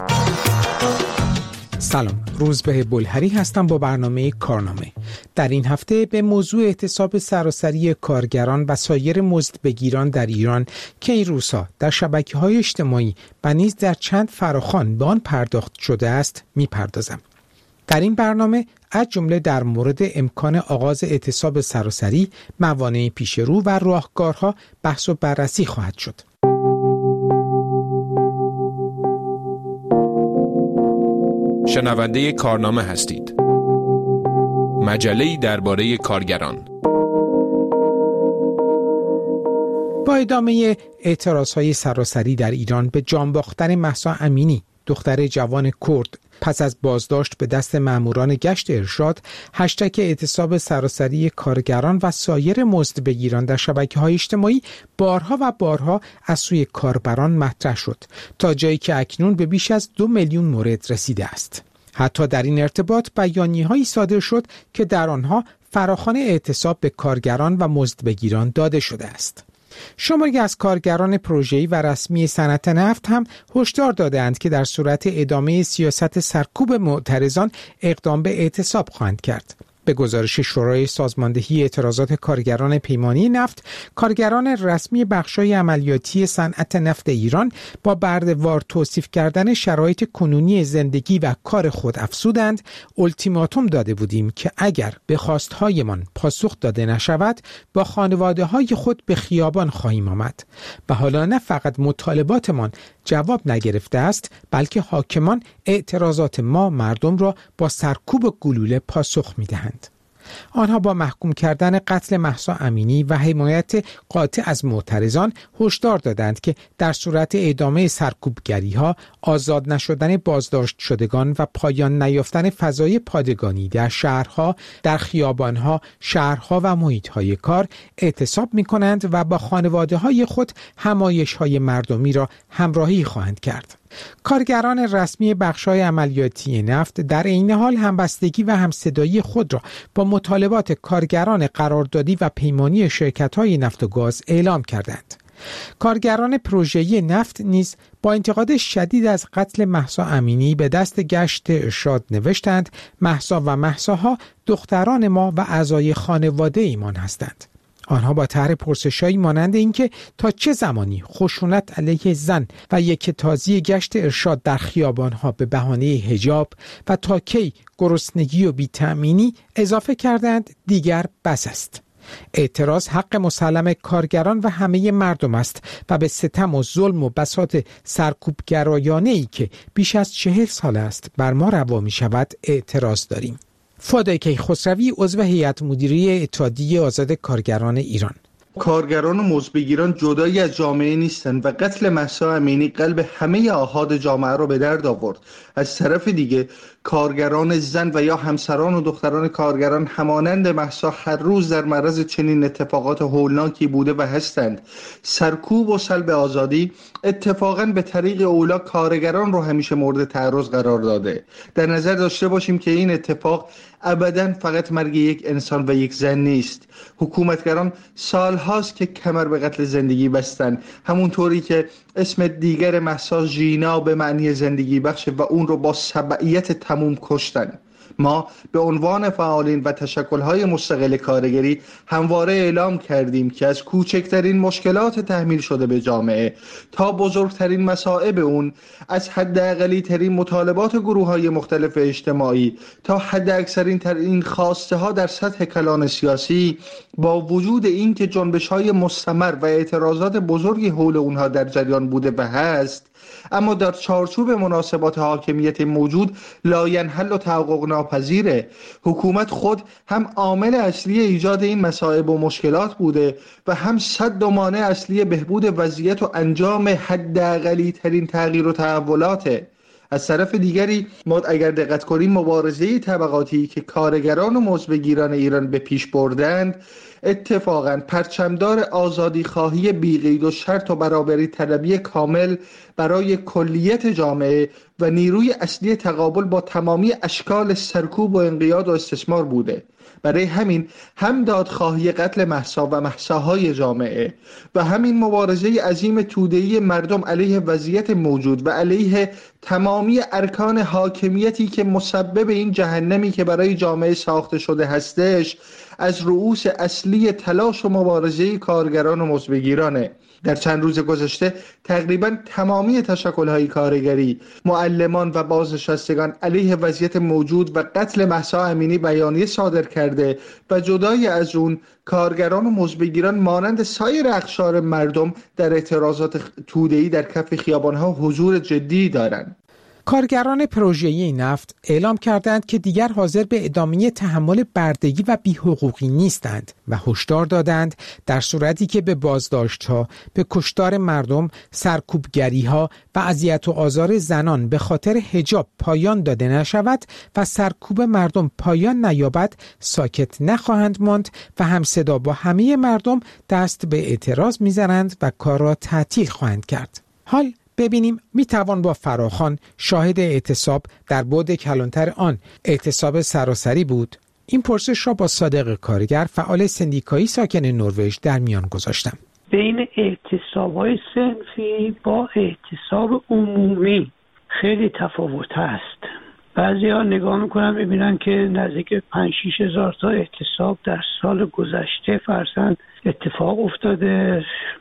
سلام، روزبه بلهری هستم با برنامه کارنامه. در این هفته به موضوع اعتصاب سراسری کارگران و سایر مزدبگیران در ایران که این روزها در شبکه‌های اجتماعی و نیز در چند فراخوان به آن پرداخت شده است میپردازم. در این برنامه از جمله در مورد امکان آغاز اعتصاب سراسری، موانع پیش رو و راهکارها بحث و بررسی خواهد شد. شنونده کارنامه هستید. مجله‌ای درباره کارگران. با ادامه اعتراضهای سراسری در ایران به جان باختن مهسا امینی، دختر جوان کرد، پس از بازداشت به دست ماموران گشت ارشاد، هشتگ اعتصاب سراسری کارگران و سایر مزدبگیران در شبکه‌های اجتماعی بارها و بارها از سوی کاربران مطرح شد تا جایی که اکنون به بیش از دو میلیون مورد رسیده است. حتی در این ارتباط بیانیه‌هایی صادر شد که در آنها فراخوان اعتصاب به کارگران و مزدبگیران داده شده است. شماری از کارگران پروژه‌ای و رسمی صنعت نفت هم هشدار دادند که در صورت ادامه سیاست سرکوب معترضان اقدام به اعتصاب خواهند کرد. به گزارش شورای سازماندهی اعتراضات کارگران پیمانی نفت، کارگران رسمی بخش‌های عملیاتی صنعت نفت ایران با برده‌وار توصیف کردن شرایط کنونی زندگی و کار خود افزودند: التیماتوم داده بودیم که اگر به خواست‌هایمان پاسخ داده نشود با خانواده‌های خود به خیابان خواهیم آمد و حالا نه فقط مطالباتمان جواب نگرفته است، بلکه حاکمان اعتراضات ما مردم را با سرکوب گلوله پاسخ می‌دهند. آنها با محکوم کردن قتل مهسا امینی و حمایت قاطع از معترضان هشدار دادند که در صورت ادامه سرکوبگری‌ها، آزاد نشدن بازداشت شدگان و پایان نیافتن فضای پادگانی در شهرها، در خیابانها، شهرها و محیط‌های کار اعتصاب می‌کنند و با خانواده‌های خود همایش‌های مردمی را همراهی خواهند کرد. کارگران رسمی بخش‌های عملیاتی نفت در عین حال همبستگی و همصدایی خود را با مطالبات کارگران قراردادی و پیمانی شرکت‌های نفت و گاز اعلام کردند. کارگران پروژه‌ای نفت نیز با انتقاد شدید از قتل مهسا امینی به دست گشت ارشاد نوشتند: مهسا و مهساها دختران ما و اعضای خانواده ایمان هستند. آنها با طرح پرسش‌هایی مانند اینکه تا چه زمانی خشونت علیه زن و یک تازی گشت ارشاد در خیابان‌ها به بهانه حجاب و تا کی گرسنگی و بی‌تأمینی اضافه کردند دیگر بس است. اعتراض حق مسلم کارگران و همه مردم است و به ستم و ظلم و بساط سرکوبگرایانه‌ای که بیش از چهل سال است بر ما روا می‌شود اعتراض داریم. فؤاد کیخسروی، عضو هیئت مدیره اتحادیه آزاد کارگران ایران: کارگران و مزدبگیران جدایی از جامعه نیستند و قتل مهسا امینی قلب همه آحاد جامعه را به درد آورد. از طرف دیگه کارگران زن و یا همسران و دختران کارگران همانند مهسا هر روز در معرض چنین اتفاقات هولناکی بوده و هستند. سرکوب و سلب آزادی اتفاقاً به طریق اولا کارگران رو همیشه مورد تعرض قرار داده. در نظر داشته باشیم که این اتفاق ابداً فقط مرگ یک انسان و یک زن نیست. حکومتگران سالهاست که کمر به قتل زندگی بستن، همونطوری که اسم دیگر مهسا ژینا به معنی زندگی بخش و اون رو با سبعیت تموم کشتن. ما به عنوان فعالین و تشکل‌های مستقل کارگری همواره اعلام کردیم که از کوچکترین مشکلات تحمیل شده به جامعه تا بزرگترین مصائب اون، از حداقلی ترین مطالبات گروه‌های مختلف اجتماعی تا حداکثرین ترین خواسته ها در سطح کلان سیاسی، با وجود اینکه جنبش‌های مستمر و اعتراضات بزرگی حول اونها در جریان بوده و هست، اما در چارچوب مناسبات حاکمیت موجود لاینحل و تحقق ناپذیره. حکومت خود هم عامل اصلی ایجاد این مصائب و مشکلات بوده و هم سد و مانع اصلی بهبود وضعیت و انجام حداقلی ترین تغییر و تحولاته. از طرف دیگری ما اگر دقت کنیم مبارزه طبقاتی که کارگران و مزدبگیران ایران به پیش بردند اتفاقاً پرچمدار آزادی خواهی بی‌قید و شرط و برابری طلبی کامل برای کلیت جامعه و نیروی اصلی تقابل با تمامی اشکال سرکوب و انقیاد و استثمار بوده. برای همین هم دادخواهی قتل مهسا و مهساهای جامعه و همین مبارزه عظیم توده‌ای مردم علیه وضعیت موجود و علیه تمامی ارکان حاکمیتی که مسبب این جهنمی که برای جامعه ساخته شده هستش از رؤوس اصلی تلاش و مبارزه کارگران و مزدبگیرانه. در چند روز گذشته تقریبا تمامی تشکل‌های کارگری، معلمان و بازنشستگان علیه وضعیت موجود و قتل مهسا امینی بیانیه صادر کرده و جدای از اون کارگران و مزدبگیران مانند سایر اقشار مردم در اعتراضات توده‌ای در کف خیابان‌ها حضور جدی دارند. کارگران پروژه‌ای نفت اعلام کردند که دیگر حاضر به ادامه تحمل بردگی و بی‌حقوقی نیستند و هشدار دادند در صورتی که به بازداشت‌ها، به کشتار مردم، سرکوبگری‌ها و اذیت و آزار زنان به خاطر حجاب پایان داده نشود و سرکوب مردم پایان نیابد، ساکت نخواهند ماند و همصدا با همه مردم دست به اعتراض می‌زنند و کار را تعطیل خواهند کرد. حال ببینیم می توان با فراخوان شاهد اعتصاب در بعد کلانتر آن اعتصاب سراسری بود؟ این پرسش را با صادق کارگر فعال سندیکایی ساکن نروژ در میان گذاشتم. بین اعتصاب‌های صنفی با اعتصاب عمومی خیلی تفاوت هست. بعضی‌ها نگاه میکنن ببینن که نزدیک پنج شش هزار تا اعتصاب در سال گذشته فرضاً اتفاق افتاده.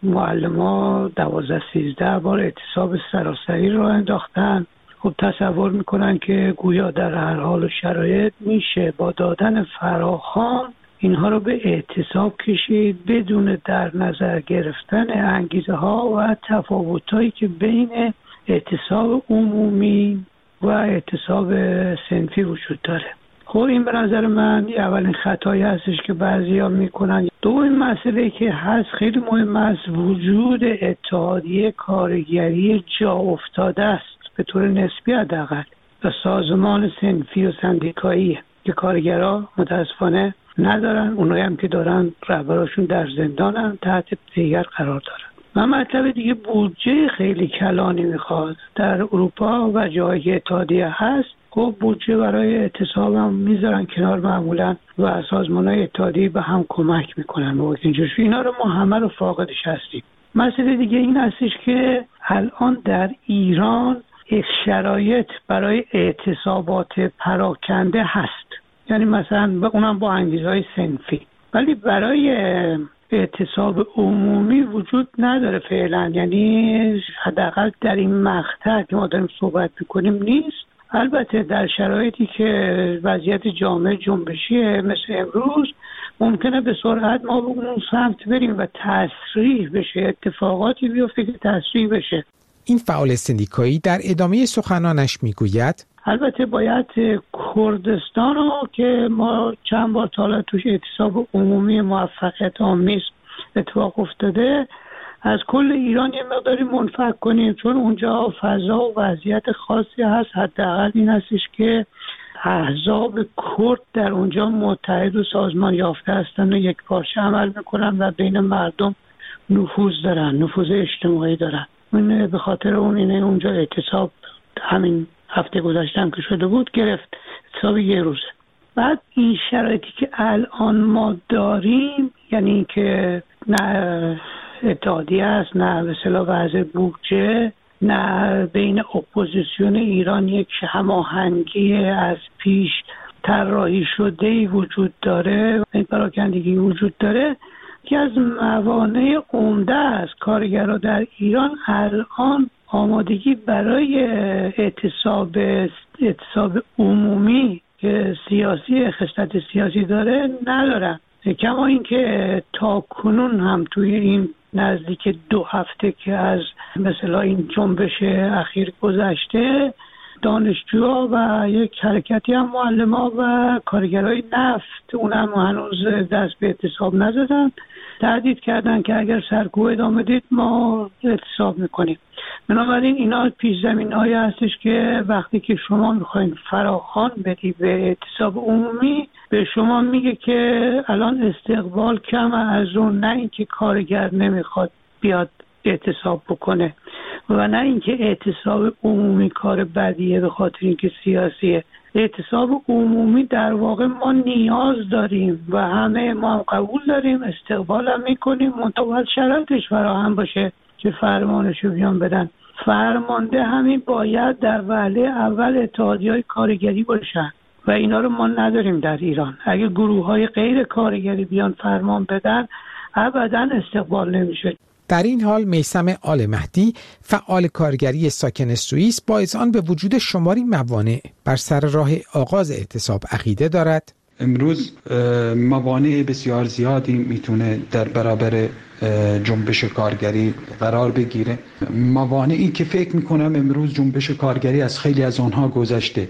معلم‌ها دوازده سیزده بار اعتصاب سراسری را انداختن. خب تصور میکنن که گویا در هر حال و شرایط میشه با دادن فراخوان اینها رو به اعتصاب کشید بدون در نظر گرفتن انگیزه ها و تفاوتایی که بین اعتصاب عمومی و اعتصاب صنفی وجود داره. خب این به نظر من اولین خطایی هستش که بعضیا میکنن. دومین مسئله که هست خیلی مهم است، وجود اتحادیه کارگری جا افتاده است به طور نسبی حداقل و سازمان صنفی و سندیکایی که کارگرها متاسفانه ندارن. اونایی هم که دارن رهبراشون در زندانن، تحت دیگر قرار دارن. و مطلب دیگه بودجه خیلی کلانی میخواد. در اروپا و جایی که اتحادیه هست خب بودجه برای اعتصاب هم میذارن کنار معمولا و سازمان‌های اتحادیه به هم کمک میکنن. و اینجوری اینا رو ما همه رو فاقدش هستیم. مسئله دیگه این هستش که الان در ایران شرایط برای اعتصابات پراکنده هست، یعنی مثلا اونم با انگیزهای صنفی، ولی برای اعتصاب عمومی وجود نداره فعلا. یعنی حداقل در این مقطع که ما داریم صحبت میکنیم نیست. البته در شرایطی که وضعیت جامعه جنبشیه مثل امروز ممکنه به سرعت ما به اون سمت بریم و تسریع بشه، اتفاقاتی بیفته که تسریع بشه. این فعال سندیکایی در ادامه سخنانش میگوید البته باید کردستان رو که ما چند بار تا حالا توش اعتصاب عمومی موفقیت آمیز اتفاق افتاده از کل ایران یه مقداری منفک کنیم، چون اونجا فضا و وضعیت خاصی هست. حداقل این هستش که احزاب کرد در اونجا متحد و سازمان یافته هستن و یک پارچه عمل میکنن و بین مردم نفوذ دارن، نفوذ اجتماعی دارن. من به خاطر اون اینه اونجا اعتصاب همین هفته گذشته هم که شده بود گرفت، اعتصاب یه روزه. بعد این شرایطی که الان ما داریم، یعنی که نه اتحادیه است، نه به اصطلاح وضع بودجه، نه بین اپوزیسیون ایران یک هماهنگی از پیش طراحی شده وجود داره، این پراکندگی وجود داره که از موانع عمده است. کارگرها در ایران الان آمادگی برای اعتصاب اعتصاب عمومی که سیاسی خصلت سیاسی داره ندارن. کما اینکه تا کنون هم توی این نزدیک دو هفته که از مثلا این جنبش اخیر گذشته دانشجوها و یک حرکتی هم معلم‌ها و کارگرای نفت اونم هنوز دست به اعتصاب نزدن، تهدید کردن که اگر سرکوب ادامه دید ما اعتصاب میکنیم. بنابراین اینا پیش زمین هایی هستش که وقتی که شما میخواین فراخوان بدی به اعتصاب عمومی، به شما میگه که الان استقبال کم از اون، نه اینکه کارگر نمیخواد بیاد اعتصاب بکنه و نه اینکه اعتصاب عمومی کار بدیه به خاطر اینکه سیاسیه. اعتصاب عمومی در واقع ما نیاز داریم و همه ما هم قبول داریم، استقبال هم میکنیم، منتها شرایطش فراهم باشه که فرمانشو بیان بدن. فرمانده همین باید در وهله اول اتحادیه‌های کارگری باشن و اینا رو ما نداریم در ایران. اگه گروه‌های غیر کارگری بیان فرمان بدن ابداً استقبال نمیشه. در این حال میثم آل مهدی، فعال کارگری ساکن سوئیس، با اذعان به وجود شماری موانع بر سر راه آغاز اعتصاب عقیده دارد. امروز موانع بسیار زیادی میتونه در برابر جنبش کارگری قرار بگیره. موانعی که فکر میکنم امروز جنبش کارگری از خیلی از آنها گذشته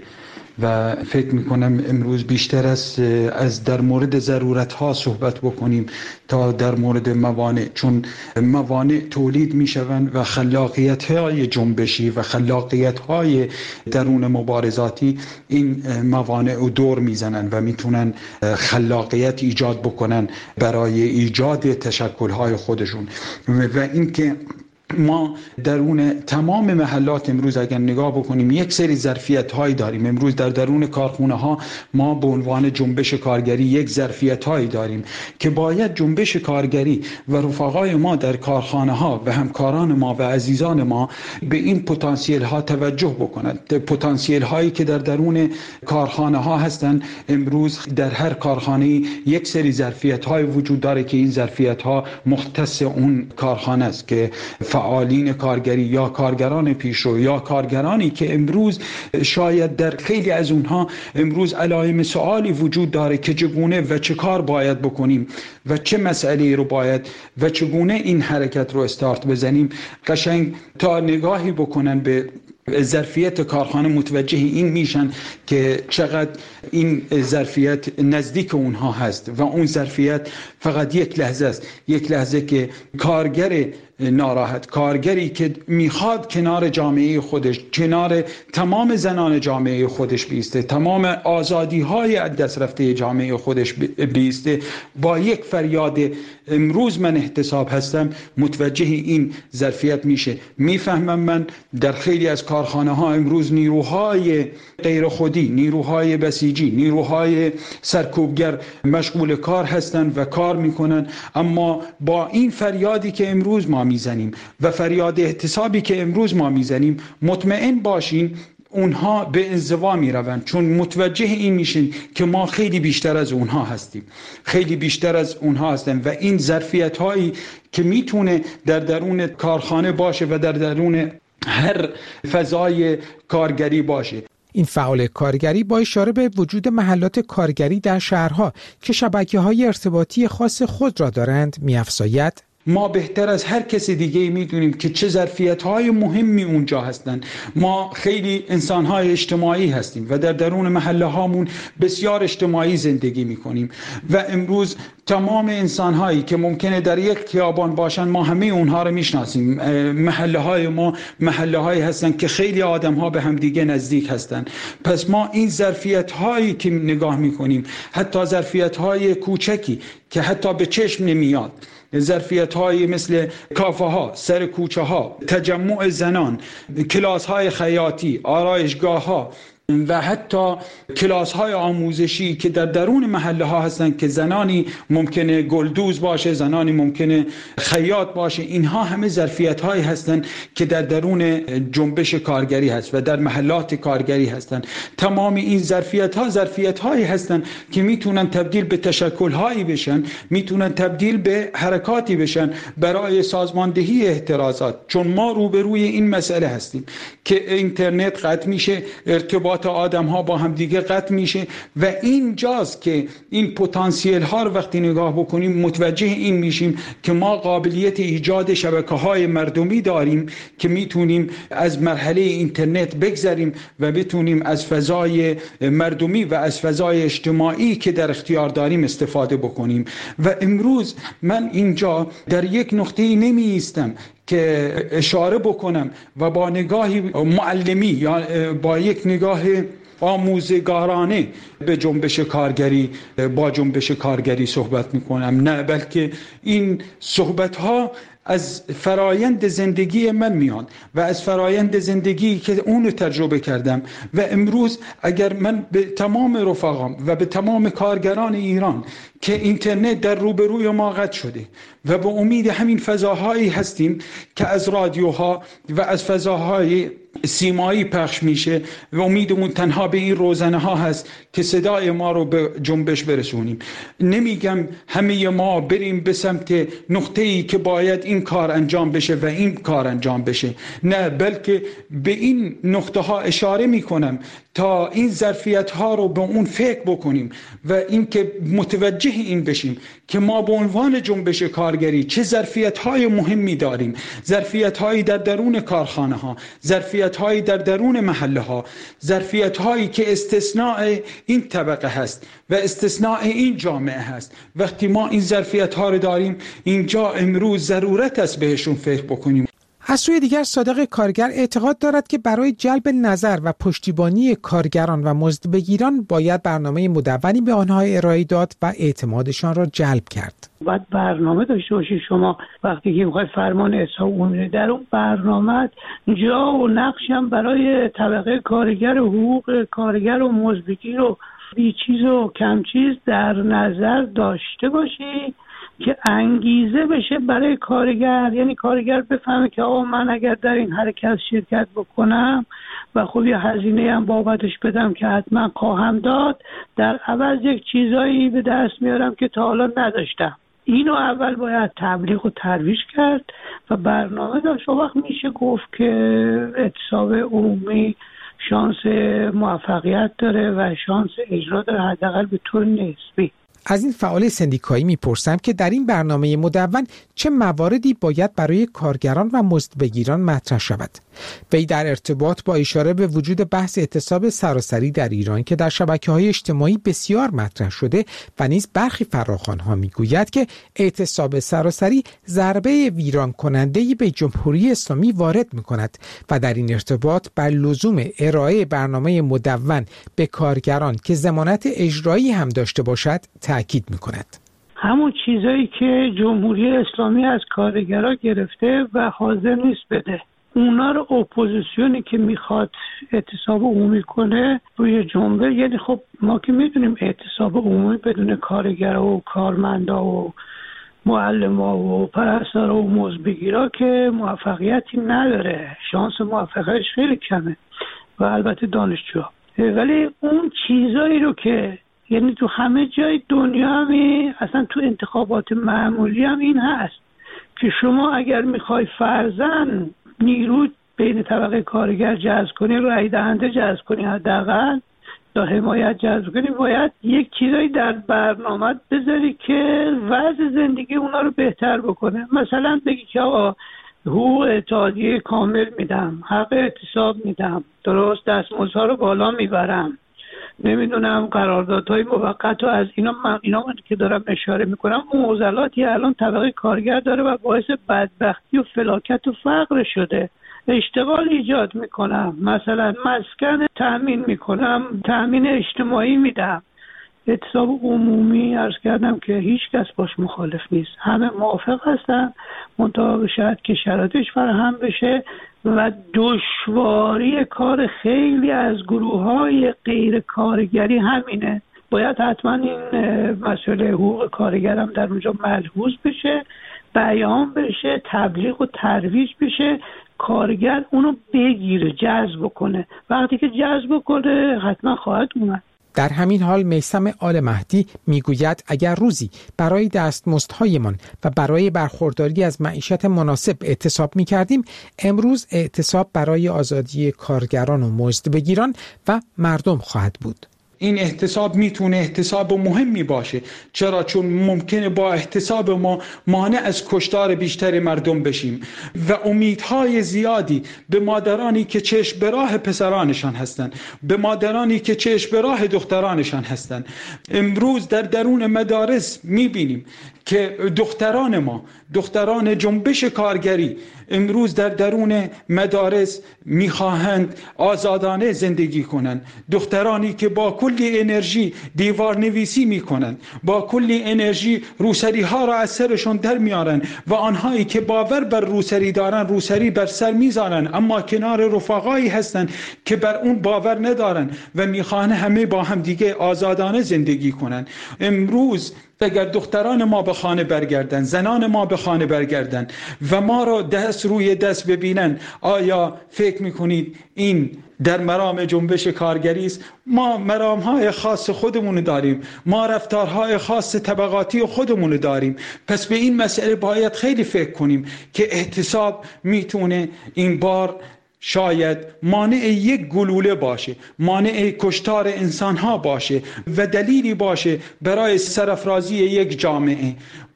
و فکر میکنم امروز بیشتر از از در مورد ضرورت ها صحبت بکنیم تا در مورد موانع، چون موانع تولید میشوند و خلاقیت های جنبشی و خلاقیت های درون مبارزاتی این موانع رو دور میزنن و میتونن خلاقیت ایجاد بکنن برای ایجاد تشکل های خودشون. و اینکه ما درون تمام محلات امروز اگر نگاه بکنیم یک سری ظرفیت هایی داریم. امروز در درون کارخونه ها ما به عنوان جنبش کارگری یک ظرفیت هایی داریم که باید جنبش کارگری و رفقای ما در کارخانه ها و همکاران ما و عزیزان ما به این پتانسیل ها توجه بکنند. پتانسیل هایی که در درون کارخانه ها هستند، امروز در هر کارخانه یک سری ظرفیت های وجود داره که این ظرفیت ها مختص اون کارخانه است، که فعالین کارگری یا کارگران پیشرو یا کارگرانی که امروز شاید در خیلی از اونها امروز علائم سوالی وجود داره که چگونه و چه کار باید بکنیم و چه مسئله رو باید و چگونه این حرکت رو استارت بزنیم، قشنگ تا نگاهی بکنن به ظرفیت کارخانه متوجه این میشن که چقدر این ظرفیت نزدیک اونها هست و اون ظرفیت فقط یک لحظه است، یک لحظه که کارگر ناراحت، کارگری که میخواد کنار جامعه خودش، کنار تمام زنان جامعه خودش بیسته، تمام آزادی های دست رفته جامعه خودش بیسته، با یک فریاد امروز من احتساب هستم متوجه این ظرفیت میشه. میفهمم من در خیلی از کارخانه ها امروز نیروهای غیر خودی، نیروهای بسیجی، نیروهای سرکوبگر مشغول کار هستند و کار میکنن، اما با این فریادی که امروز ما میزنیم و فریاد احتسابی که امروز ما میزنیم، مطمئن باشین اونها به انزوا می روند، چون متوجه این میشن که ما خیلی بیشتر از اونها هستیم، خیلی بیشتر از اونها هستیم و این ظرفیت هایی که میتونه در درون کارخانه باشه و در درون هر فضای کارگری باشه. این فعال کارگری با اشاره به وجود محلات کارگری در شهرها که شبکه‌های ارتباطی خاص خود را دارند می‌افزاید: ما بهتر از هر کسی دیگه میدونیم که چه ظرفیت‌های مهمی اونجا هستند. ما خیلی انسان‌های اجتماعی هستیم و در درون محله هامون بسیار اجتماعی زندگی میکنیم و امروز تمام انسان‌هایی که ممکنه در یک خیابان باشن ما همه اونها رو میشناسیم. محله های ما محله هایی هستن که خیلی آدم‌ها به هم دیگه نزدیک هستن. پس ما این ظرفیت‌هایی که نگاه میکنیم، حتی ظرفیت‌های کوچکی که حتی به چشم نمیاد، ظرفیت های مثل کافه ها، سر کوچه ها، تجمع زنان، کلاس های خیاطی، آرایشگاه ها و حتی کلاس های آموزشی که در درون محله ها هستن که زنانی ممکنه گلدوز باشه، زنانی ممکنه خیاط باشه، اینها همه ظرفیت هایی هستن که در درون جنبش کارگری هست و در محلات کارگری هستن. تمام این ظرفیت ها ظرفیت هایی هستن که میتونن تبدیل به تشکل هایی بشن، میتونن تبدیل به حرکاتی بشن برای سازماندهی اعتراضات. چون ما روبروی این مسئله هستیم که اینترنت قطع میشه، ارتباط ارتباط آدم ها با هم دیگه قطع میشه و اینجاست که این پتانسیل ها رو وقتی نگاه بکنیم متوجه این میشیم که ما قابلیت ایجاد شبکه های مردمی داریم که میتونیم از مرحله اینترنت بگذریم و بتونیم از فضای مردمی و از فضای اجتماعی که در اختیار داریم استفاده بکنیم. و امروز من اینجا در یک نقطه‌ای نمی ایستم که اشاره بکنم و با نگاهی معلمی یا با یک نگاه آموزگارانه به جنبش کارگری با جنبش کارگری صحبت میکنم، نه، بلکه این صحبت ها از فرایند زندگی من میان و از فرایند زندگی که اونو تجربه کردم. و امروز اگر من به تمام رفقام و به تمام کارگران ایران که اینترنت در روبروی ما قطع شده و به امید همین فضاهایی هستیم که از رادیوها و از فضاهای سیمایی پخش میشه و امیدمون تنها به این روزنه ها هست که صدای ما رو به جنبش برسونیم. نمیگم همه ما بریم به سمت نقطه‌ای که باید این کار انجام بشه و این کار انجام بشه، نه، بلکه به این نقطه ها اشاره میکنم تا این ظرفیت ها رو به اون فکر بکنیم و اینکه متوجه این بشیم که ما به عنوان جنبش کارگری چه ظرفیت های مهمی داریم، ظرفیت هایی در درون کارخانه ها، ظرفیت هایی در درون محله ها، ظرفیت هایی که استثناء این طبقه هست و استثناء این جامعه هست. وقتی ما این ظرفیت ها رو داریم اینجا امروز ضرورت است بهشون فکر بکنیم. از سوی دیگر صادق کارگر اعتقاد دارد که برای جلب نظر و پشتیبانی کارگران و مزدبگیران باید برنامه مدونی به آنها ارائه داد و اعتمادشان را جلب کرد. باید برنامه داشته باشید شما وقتی که میخواید فرمان اعتصاب عمومی، در اون برنامه جا و نقش هم برای طبقه کارگر و حقوق کارگر و مزدبگیر و بی چیز و کم چیز در نظر داشته باشید که انگیزه بشه برای کارگر. یعنی کارگر بفهمه که آقا من اگر در این حرکت شرکت بکنم و خب یه هزینه هم بابتش بدم که حتما خواهم داد، در عوض یک چیزایی به دست میارم که تا حالا نداشتم. اینو اول باید تبلیغ و ترویج کرد و برنامه داشت. وقت میشه گفت که اعتصاب عمومی شانس موفقیت داره و شانس اجرا داره، حداقل به طور نسبی. از این فعال سندیکایی میپرسم که در این برنامه مدون چه مواردی باید برای کارگران و مزدبگیران مطرح شود. وی در ارتباط با اشاره به وجود بحث اعتصاب سراسری در ایران که در شبکه‌های اجتماعی بسیار مطرح شده و نیز برخی فراخوان‌ها میگوید که اعتصاب سراسری ضربه ویران کننده‌ای به جمهوری اسلامی وارد می‌کند و در این ارتباط بر لزوم ارائه برنامه مدون به کارگران که ضمانت اجرایی هم داشته باشد تأکید می‌کند. همون چیزایی که جمهوری اسلامی از کارگرها گرفته و حاضر نیست بده، اونا رو اپوزیسیونی که میخواد اعتصاب عمومی کنه روی جنبه، یعنی خب ما که میدونیم اعتصاب عمومی بدون کارگرها و کارمندا و معلما و پرستارا و مزدبگیرا که موفقیتی نداره، شانس موفقیتش خیلی کمه و البته دانشجوها. ولی اون چیزایی رو که یعنی تو همه جای دنیا هم اصلا تو انتخابات معمولی هم این هست که شما اگر میخوای فرضاً نیرو بین طبقه کارگر جذب کنی، رای دهنده جذب کنی، حداقل تا حمایت جذب کنی، باید یک چیزایی در برنامه بذاری که وضع زندگی اونا رو بهتر بکنه. مثلا بگی که آقا حقوق اتحادیه کامل میدم، حق اعتصاب میدم، درست، دستمزدها رو بالا میبرم، نمیدونم قراردادهای موقت و از اینا من اینا من که دارم اشاره میکنم معضلاتی الان طبقه کارگر داره و باعث بدبختی و فلاکت و فقر شده. اشتغال ایجاد میکنم، مثلا مسکن تأمین میکنم، تأمین اجتماعی میدم. اعتصاب عمومی عرض کردم که هیچ کس باش مخالف نیست، همه موافق هستن، منتها شاید که شرایطش فراهم بشه و دشواری کار خیلی از گروه‌های غیر کارگری همینه. باید حتما این مسئله حقوق کارگر هم در اونجا ملحوظ بشه، بیان بشه، تبلیغ و ترویج بشه، کارگر اونو بگیره، جذب کنه. وقتی که جذب کنه حتما خواهد اومد. در همین حال میثم آل مهدی میگوید اگر روزی برای دستمزدهایمان و برای برخورداری از معیشت مناسب اعتصاب میکردیم، امروز اعتصاب برای آزادی کارگران و مزدبگیران و مردم خواهد بود. این احتساب میتونه احتساب مهمی باشه. چرا؟ چون ممکنه با احتساب ما مانع از کشتار بیشتر مردم بشیم و امیدهای زیادی به مادرانی که چشم به راه پسرانشان هستند، به مادرانی که چشم به راه دخترانشان هستند. امروز در درون مدارس میبینیم که دختران ما، دختران جنبش کارگری امروز در درون مدارس میخواهند آزادانه زندگی کنند. دخترانی که با کلی انرژی دیوار نویسی میکنند، با کلی انرژی روسری ها را از سرشون در میارن و آنهایی که باور بر روسری دارن روسری بر سر میذارن، اما کنار رفقایی هستند که بر اون باور ندارن و میخواهند همه با هم دیگه آزادانه زندگی کنند. امروز اگر دختران ما به خانه برگردن، زنان ما به خانه برگردن و ما را دست روی دست ببینن، آیا فکر میکنید این در مرام جنبش کارگری است؟ ما مرامهای خاص خودمون داریم، ما رفتارهای خاص طبقاتی خودمون داریم. پس به این مسئله باید خیلی فکر کنیم که احتساب میتونه این بار شاید مانع یک گلوله باشه، مانع کشتار انسانها باشه و دلیلی باشه برای سرافرازی یک جامعه.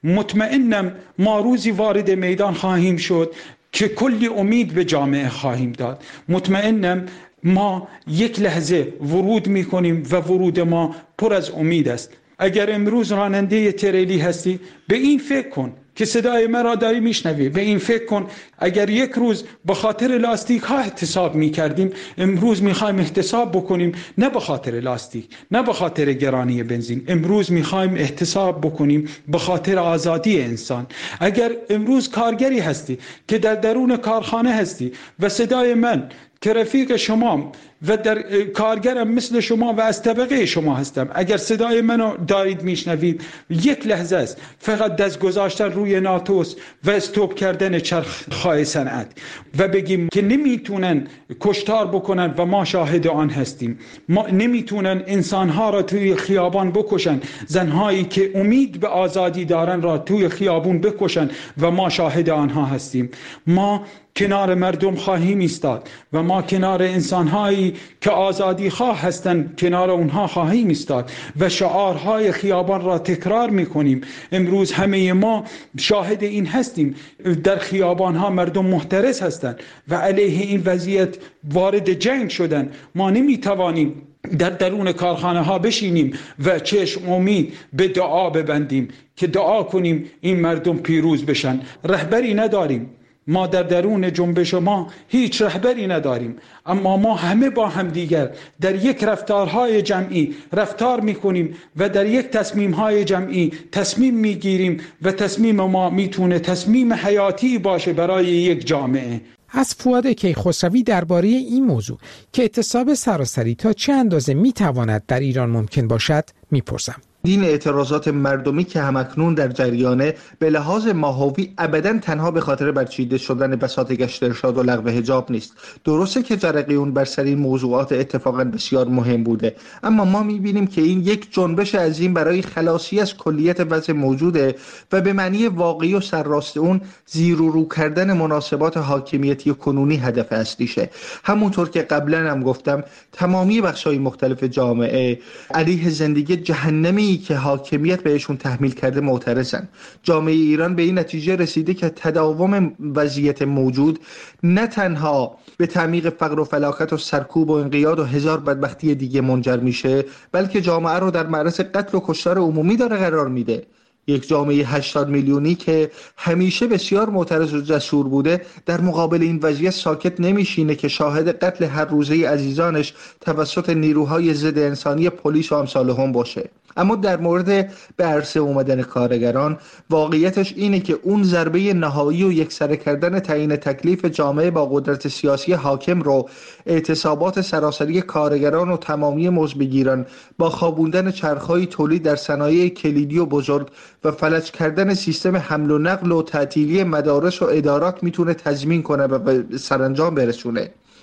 مطمئنم ما روزی وارد میدان خواهیم شد که کلی امید به جامعه خواهیم داد. مطمئنم ما یک لحظه ورود میکنیم و ورود ما پر از امید است. اگر امروز راننده تریلی هستی، به این فکر کن که صدای مرا داری میشنوی. به این فکر کن اگر یک روز به خاطر لاستیک ها احتساب میکردیم، امروز میخوایم احتساب بکنیم نه به خاطر لاستیک، نه به خاطر گرانی بنزین. امروز میخوایم احتساب بکنیم به خاطر آزادی انسان. اگر امروز کارگری هستی که در درون کارخانه هستی و صدای من که رفیق شما و در کارگرم مثل شما و از طبقه شما هستم، اگر صدای منو دارید میشنوید، یک لحظه است فقط دست گذاشتن روی ناتوس و استوب کردن چرخهای صنعت و بگیم که نمیتونن کشتار بکنن و ما شاهد آن هستیم. ما نمیتونن انسانها را توی خیابان بکشن، زنهایی که امید به آزادی دارن را توی خیابون بکشن و ما شاهد آنها هستیم. ما کنار مردم خواهیم ایستاد و ما کنار انسانهایی که آزادی خواه هستند کنار اونها خواهیم ایستاد و شعارهای خیابان را تکرار میکنیم. امروز همه ما شاهد این هستیم، در خیابان ها مردم محترس هستند و علیه این وضعیت وارد جنگ شدن. ما نمیتوانیم در درون کارخانه ها بشینیم و چشم امید به دعا ببندیم که دعا کنیم این مردم پیروز بشن. رهبری نداریم، ما در درون جنبش ما هیچ رهبری نداریم، اما ما همه با هم دیگر در یک رفتارهای جمعی رفتار میکنیم و در یک تصمیمهای جمعی تصمیم میگیریم و تصمیم ما میتونه تصمیم حیاتی باشه برای یک جامعه. از فؤاد کیخسروی درباره این موضوع که اعتصاب سراسری تا چه اندازه میتواند در ایران ممکن باشد میپرسم. این اعتراضات مردمی که همکنون در جریانه به لحاظ ماهوی ابداً تنها به خاطر برچیده شدن بساط گشت ارشاد و لغو حجاب نیست. درسته که جرقیون بر سر این موضوعات اتفاقاً بسیار مهم بوده، اما ما می‌بینیم که این یک جنبش عظیم برای خلاصی از کلیت وضع موجوده و به معنی واقعی و سرراست اون زیر و رو کردن مناسبات حاکمیتی کنونی هدف اصلیشه. همونطور که قبلاً هم گفتم، تمامی بخش‌های مختلف جامعه علیه زندگی جهنمی که حاکمیت بهشون تحمیل کرده معترضن. جامعه ایران به این نتیجه رسیده که تداوم وضعیت موجود نه تنها به تعمیق فقر و فلاکت و سرکوب و انقیاد و هزار بدبختی دیگه منجر میشه، بلکه جامعه رو در معرض قتل و کشتار عمومی داره قرار میده. یک جامعه هشتاد میلیونی که همیشه بسیار معترض و جسور بوده، در مقابل این وضعیت ساکت نمیشینه که شاهد قتل هر روزه عزیزانش توسط نیروهای ضد انسانی پلیس و امثالهم باشه. اما در مورد به عرصه اومدن کارگران، واقعیتش اینه که اون ضربه نهایی و یکسره کردن تعیین تکلیف جامعه با قدرت سیاسی حاکم رو اعتصابات سراسری کارگران و تمامی مزدبگیران با خوابوندن چرخهای تولید در صنایع کلیدی و بزرگ و فلج کردن سیستم حمل و نقل و تعطیلی مدارس و ادارات میتونه تضمین کنه و به سرانجام برسونه.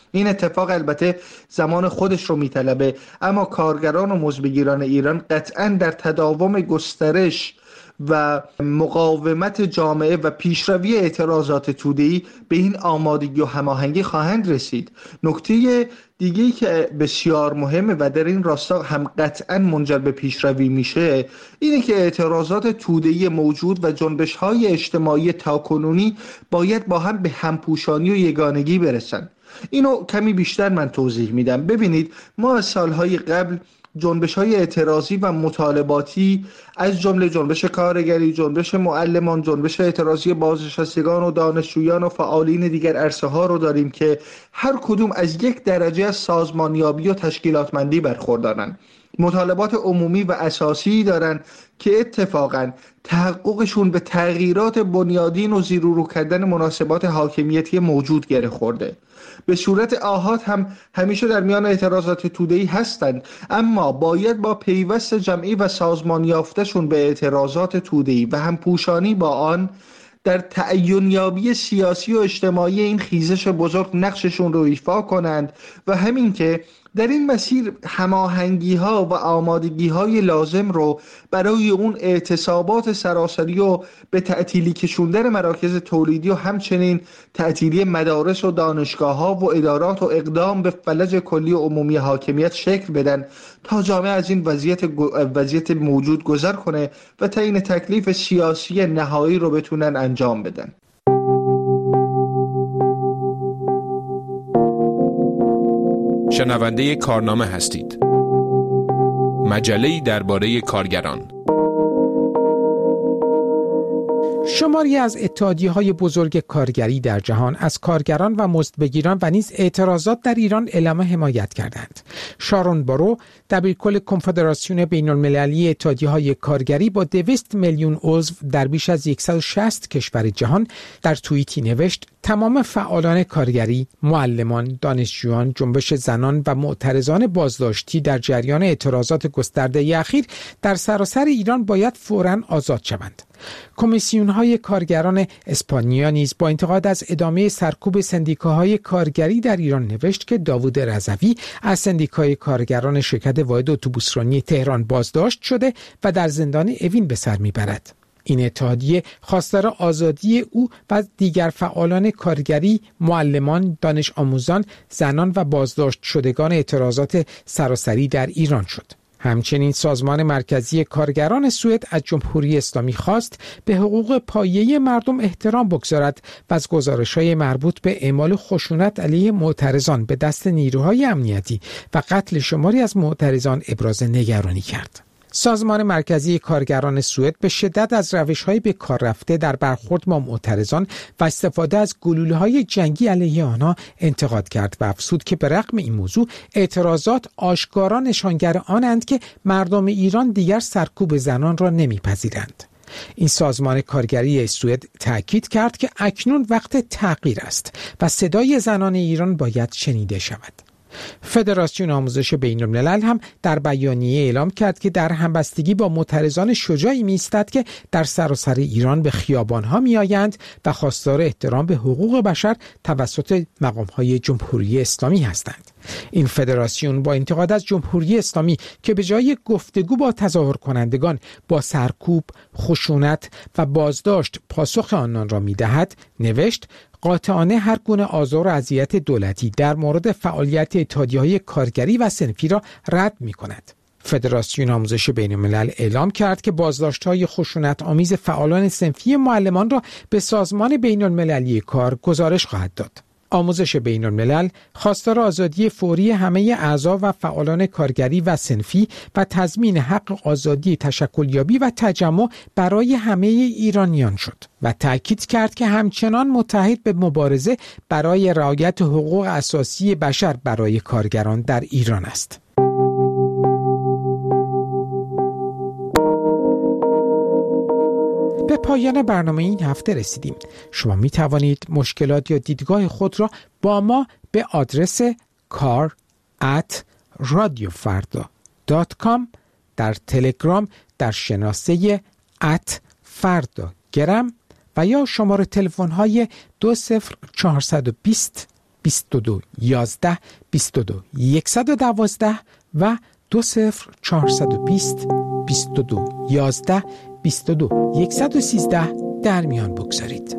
این اتفاق البته زمان خودش رو میطلبه، اما کارگران و مزدبگیران ایران قطعاً در تداوم گسترش و مقاومت جامعه و پیشروی اعتراضات توده‌ای به این آمادگی و هماهنگی خواهند رسید. نکته دیگه‌ای که بسیار مهمه و در این راستا هم قطعاً منجر به پیشروی میشه اینه که اعتراضات توده‌ای موجود و جنبش‌های اجتماعی تاکنونی باید با هم به همپوشانی و یگانگی برسن. اینو کمی بیشتر من توضیح میدم. ببینید، ما از سالهای قبل جنبش‌های اعتراضی و مطالباتی از جمله جنبش کارگری، جنبش معلمان، جنبش اعتراضی بازنشستگان و دانشجویان و فعالین دیگر عرصه‌ها رو داریم که هر کدوم از یک درجه از سازمانیابی و تشکیلاتمندی برخوردارن. مطالبات عمومی و اساسی دارن که اتفاقاً تحققشون به تغییرات بنیادین و زیر و رو کردن مناسبات حاکمیتی موجود گره خورده. به صورت آحاد هم همیشه در میان اعتراضات توده‌ای هستند، اما باید با پیوست جمعی و سازمان یافته‌شون به اعتراضات توده‌ای و همپوشانی با آن در تعیین یابی سیاسی و اجتماعی این خیزش بزرگ نقششون رو ایفا کنند و همین که در این مسیر هماهنگی ها و آمادگی های لازم رو برای اون اعتصابات سراسری و به تعطیلی کشوندن مراکز تولیدی و همچنین تعطیلی مدارس و دانشگاه ها و ادارات و اقدام به فلج کلی و عمومی حاکمیت شکل بدن تا جامعه از این وضعیت وضعیت موجود گذر کنه و تعیین تکلیف سیاسی نهایی رو بتونن انجام بدن. شنونده کارنامه هستید. مجله‌ای درباره کارگران. شماری از اتحادیه‌های بزرگ کارگری در جهان از کارگران و مزدبگیران و نیز اعتراضات در ایران اعلام حمایت کردند. شارون بارو، دبیرکل کنفدراسیون بین‌المللی اتحادیه‌های کارگری با دویست میلیون عضو در بیش از صد و شصت کشور جهان، در توییتی نوشت: تمام فعالان کارگری، معلمان، دانشجویان، جنبش زنان و معترضان بازداشتی در جریان اعتراضات گسترده اخیر در سراسر ایران باید فوراً آزاد شوند. کمیسیون‌های کارگران اسپانیا نیز با انتقاد از ادامه سرکوب سندیکاهای کارگری در ایران نوشت که داوود رضوی از سندیکای کارگران شرکت واحد اتوبوسرانی تهران بازداشت شده و در زندان اوین به سر میبرد. این اتحادیه خواستار آزادی او و دیگر فعالان کارگری، معلمان، دانش آموزان، زنان و بازداشت شدگان اعتراضات سراسری در ایران شد. همچنین سازمان مرکزی کارگران سوئد از جمهوری اسلامی خواست به حقوق پایه‌ای مردم احترام بگذارد و از گزارش‌های مربوط به اعمال خشونت علیه معترضان به دست نیروهای امنیتی و قتل شماری از معترضان ابراز نگرانی کرد. سازمان مرکزی کارگران سوئد به شدت از روش‌های به کار رفته در برخورد با معترضان و استفاده از گلوله‌های جنگی علیه آنها انتقاد کرد و افزود که به رغم این موضوع اعتراضات آشکارا نشانگر آنند که مردم ایران دیگر سرکوب زنان را نمی‌پذیرند. این سازمان کارگری سوئد تأکید کرد که اکنون وقت تغییر است و صدای زنان ایران باید شنیده شود. فدراسیون آموزش بین‌الملل هم در بیانیه اعلام کرد که در همبستگی با معترضان شجاعی می‌ایستد که در سراسر ایران به خیابان‌ها می‌آیند و خواستار احترام به حقوق بشر توسط مقام‌های جمهوری اسلامی هستند. این فدراسیون با انتقاد از جمهوری اسلامی که به جای گفتگو با تظاهر کنندگان با سرکوب، خشونت و بازداشت پاسخ آنان را می‌دهد، نوشت: قاطعانه هر گونه آزار و اذیت دولتی در مورد فعالیت اتحادیه‌های کارگری و صنفی را رد می‌کند. فدراسیون آموزش بین‌الملل اعلام کرد که بازداشت‌های خشونت آمیز فعالان صنفی معلمان را به سازمان بین‌المللی کار گزارش خواهد داد. آموزش بین‌الملل خواستار آزادی فوری همه اعضا و فعالان کارگری و صنفی و تضمین حق آزادی تشکلیابی و تجمع برای همه ایرانیان شد و تأکید کرد که همچنان متحد به مبارزه برای رعایت حقوق اساسی بشر برای کارگران در ایران است. به پایان برنامه این هفته رسیدیم. شما می توانید مشکلات یا دیدگاه خود را با ما به آدرس کار ات رادیو فردا دات کام در تلگرام در شناسه ات فردا گرم و یا شماره تلفن های دو صفر چهارصد و بیست بیست و دو یازده بیست و دو صفر یک یک دو و دو صفر چهارصد و بیست بیست و دو یازده بیست و دو صفر یک سه در میان بگذارید.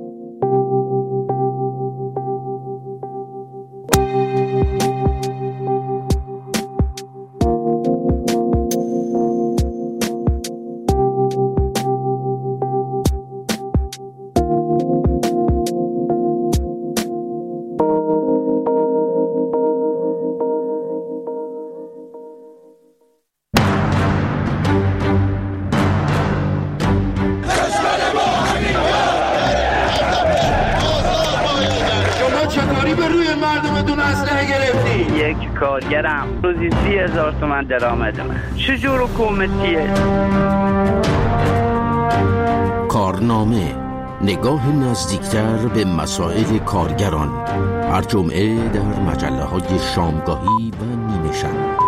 کارگرم روزی سی هزار تومن درآمد من. چجور حکومتیه؟ کارنامه، نگاه نزدیکتر به مسائل کارگران، هر جمعه در مجله های شامگاهی و نیمه شب.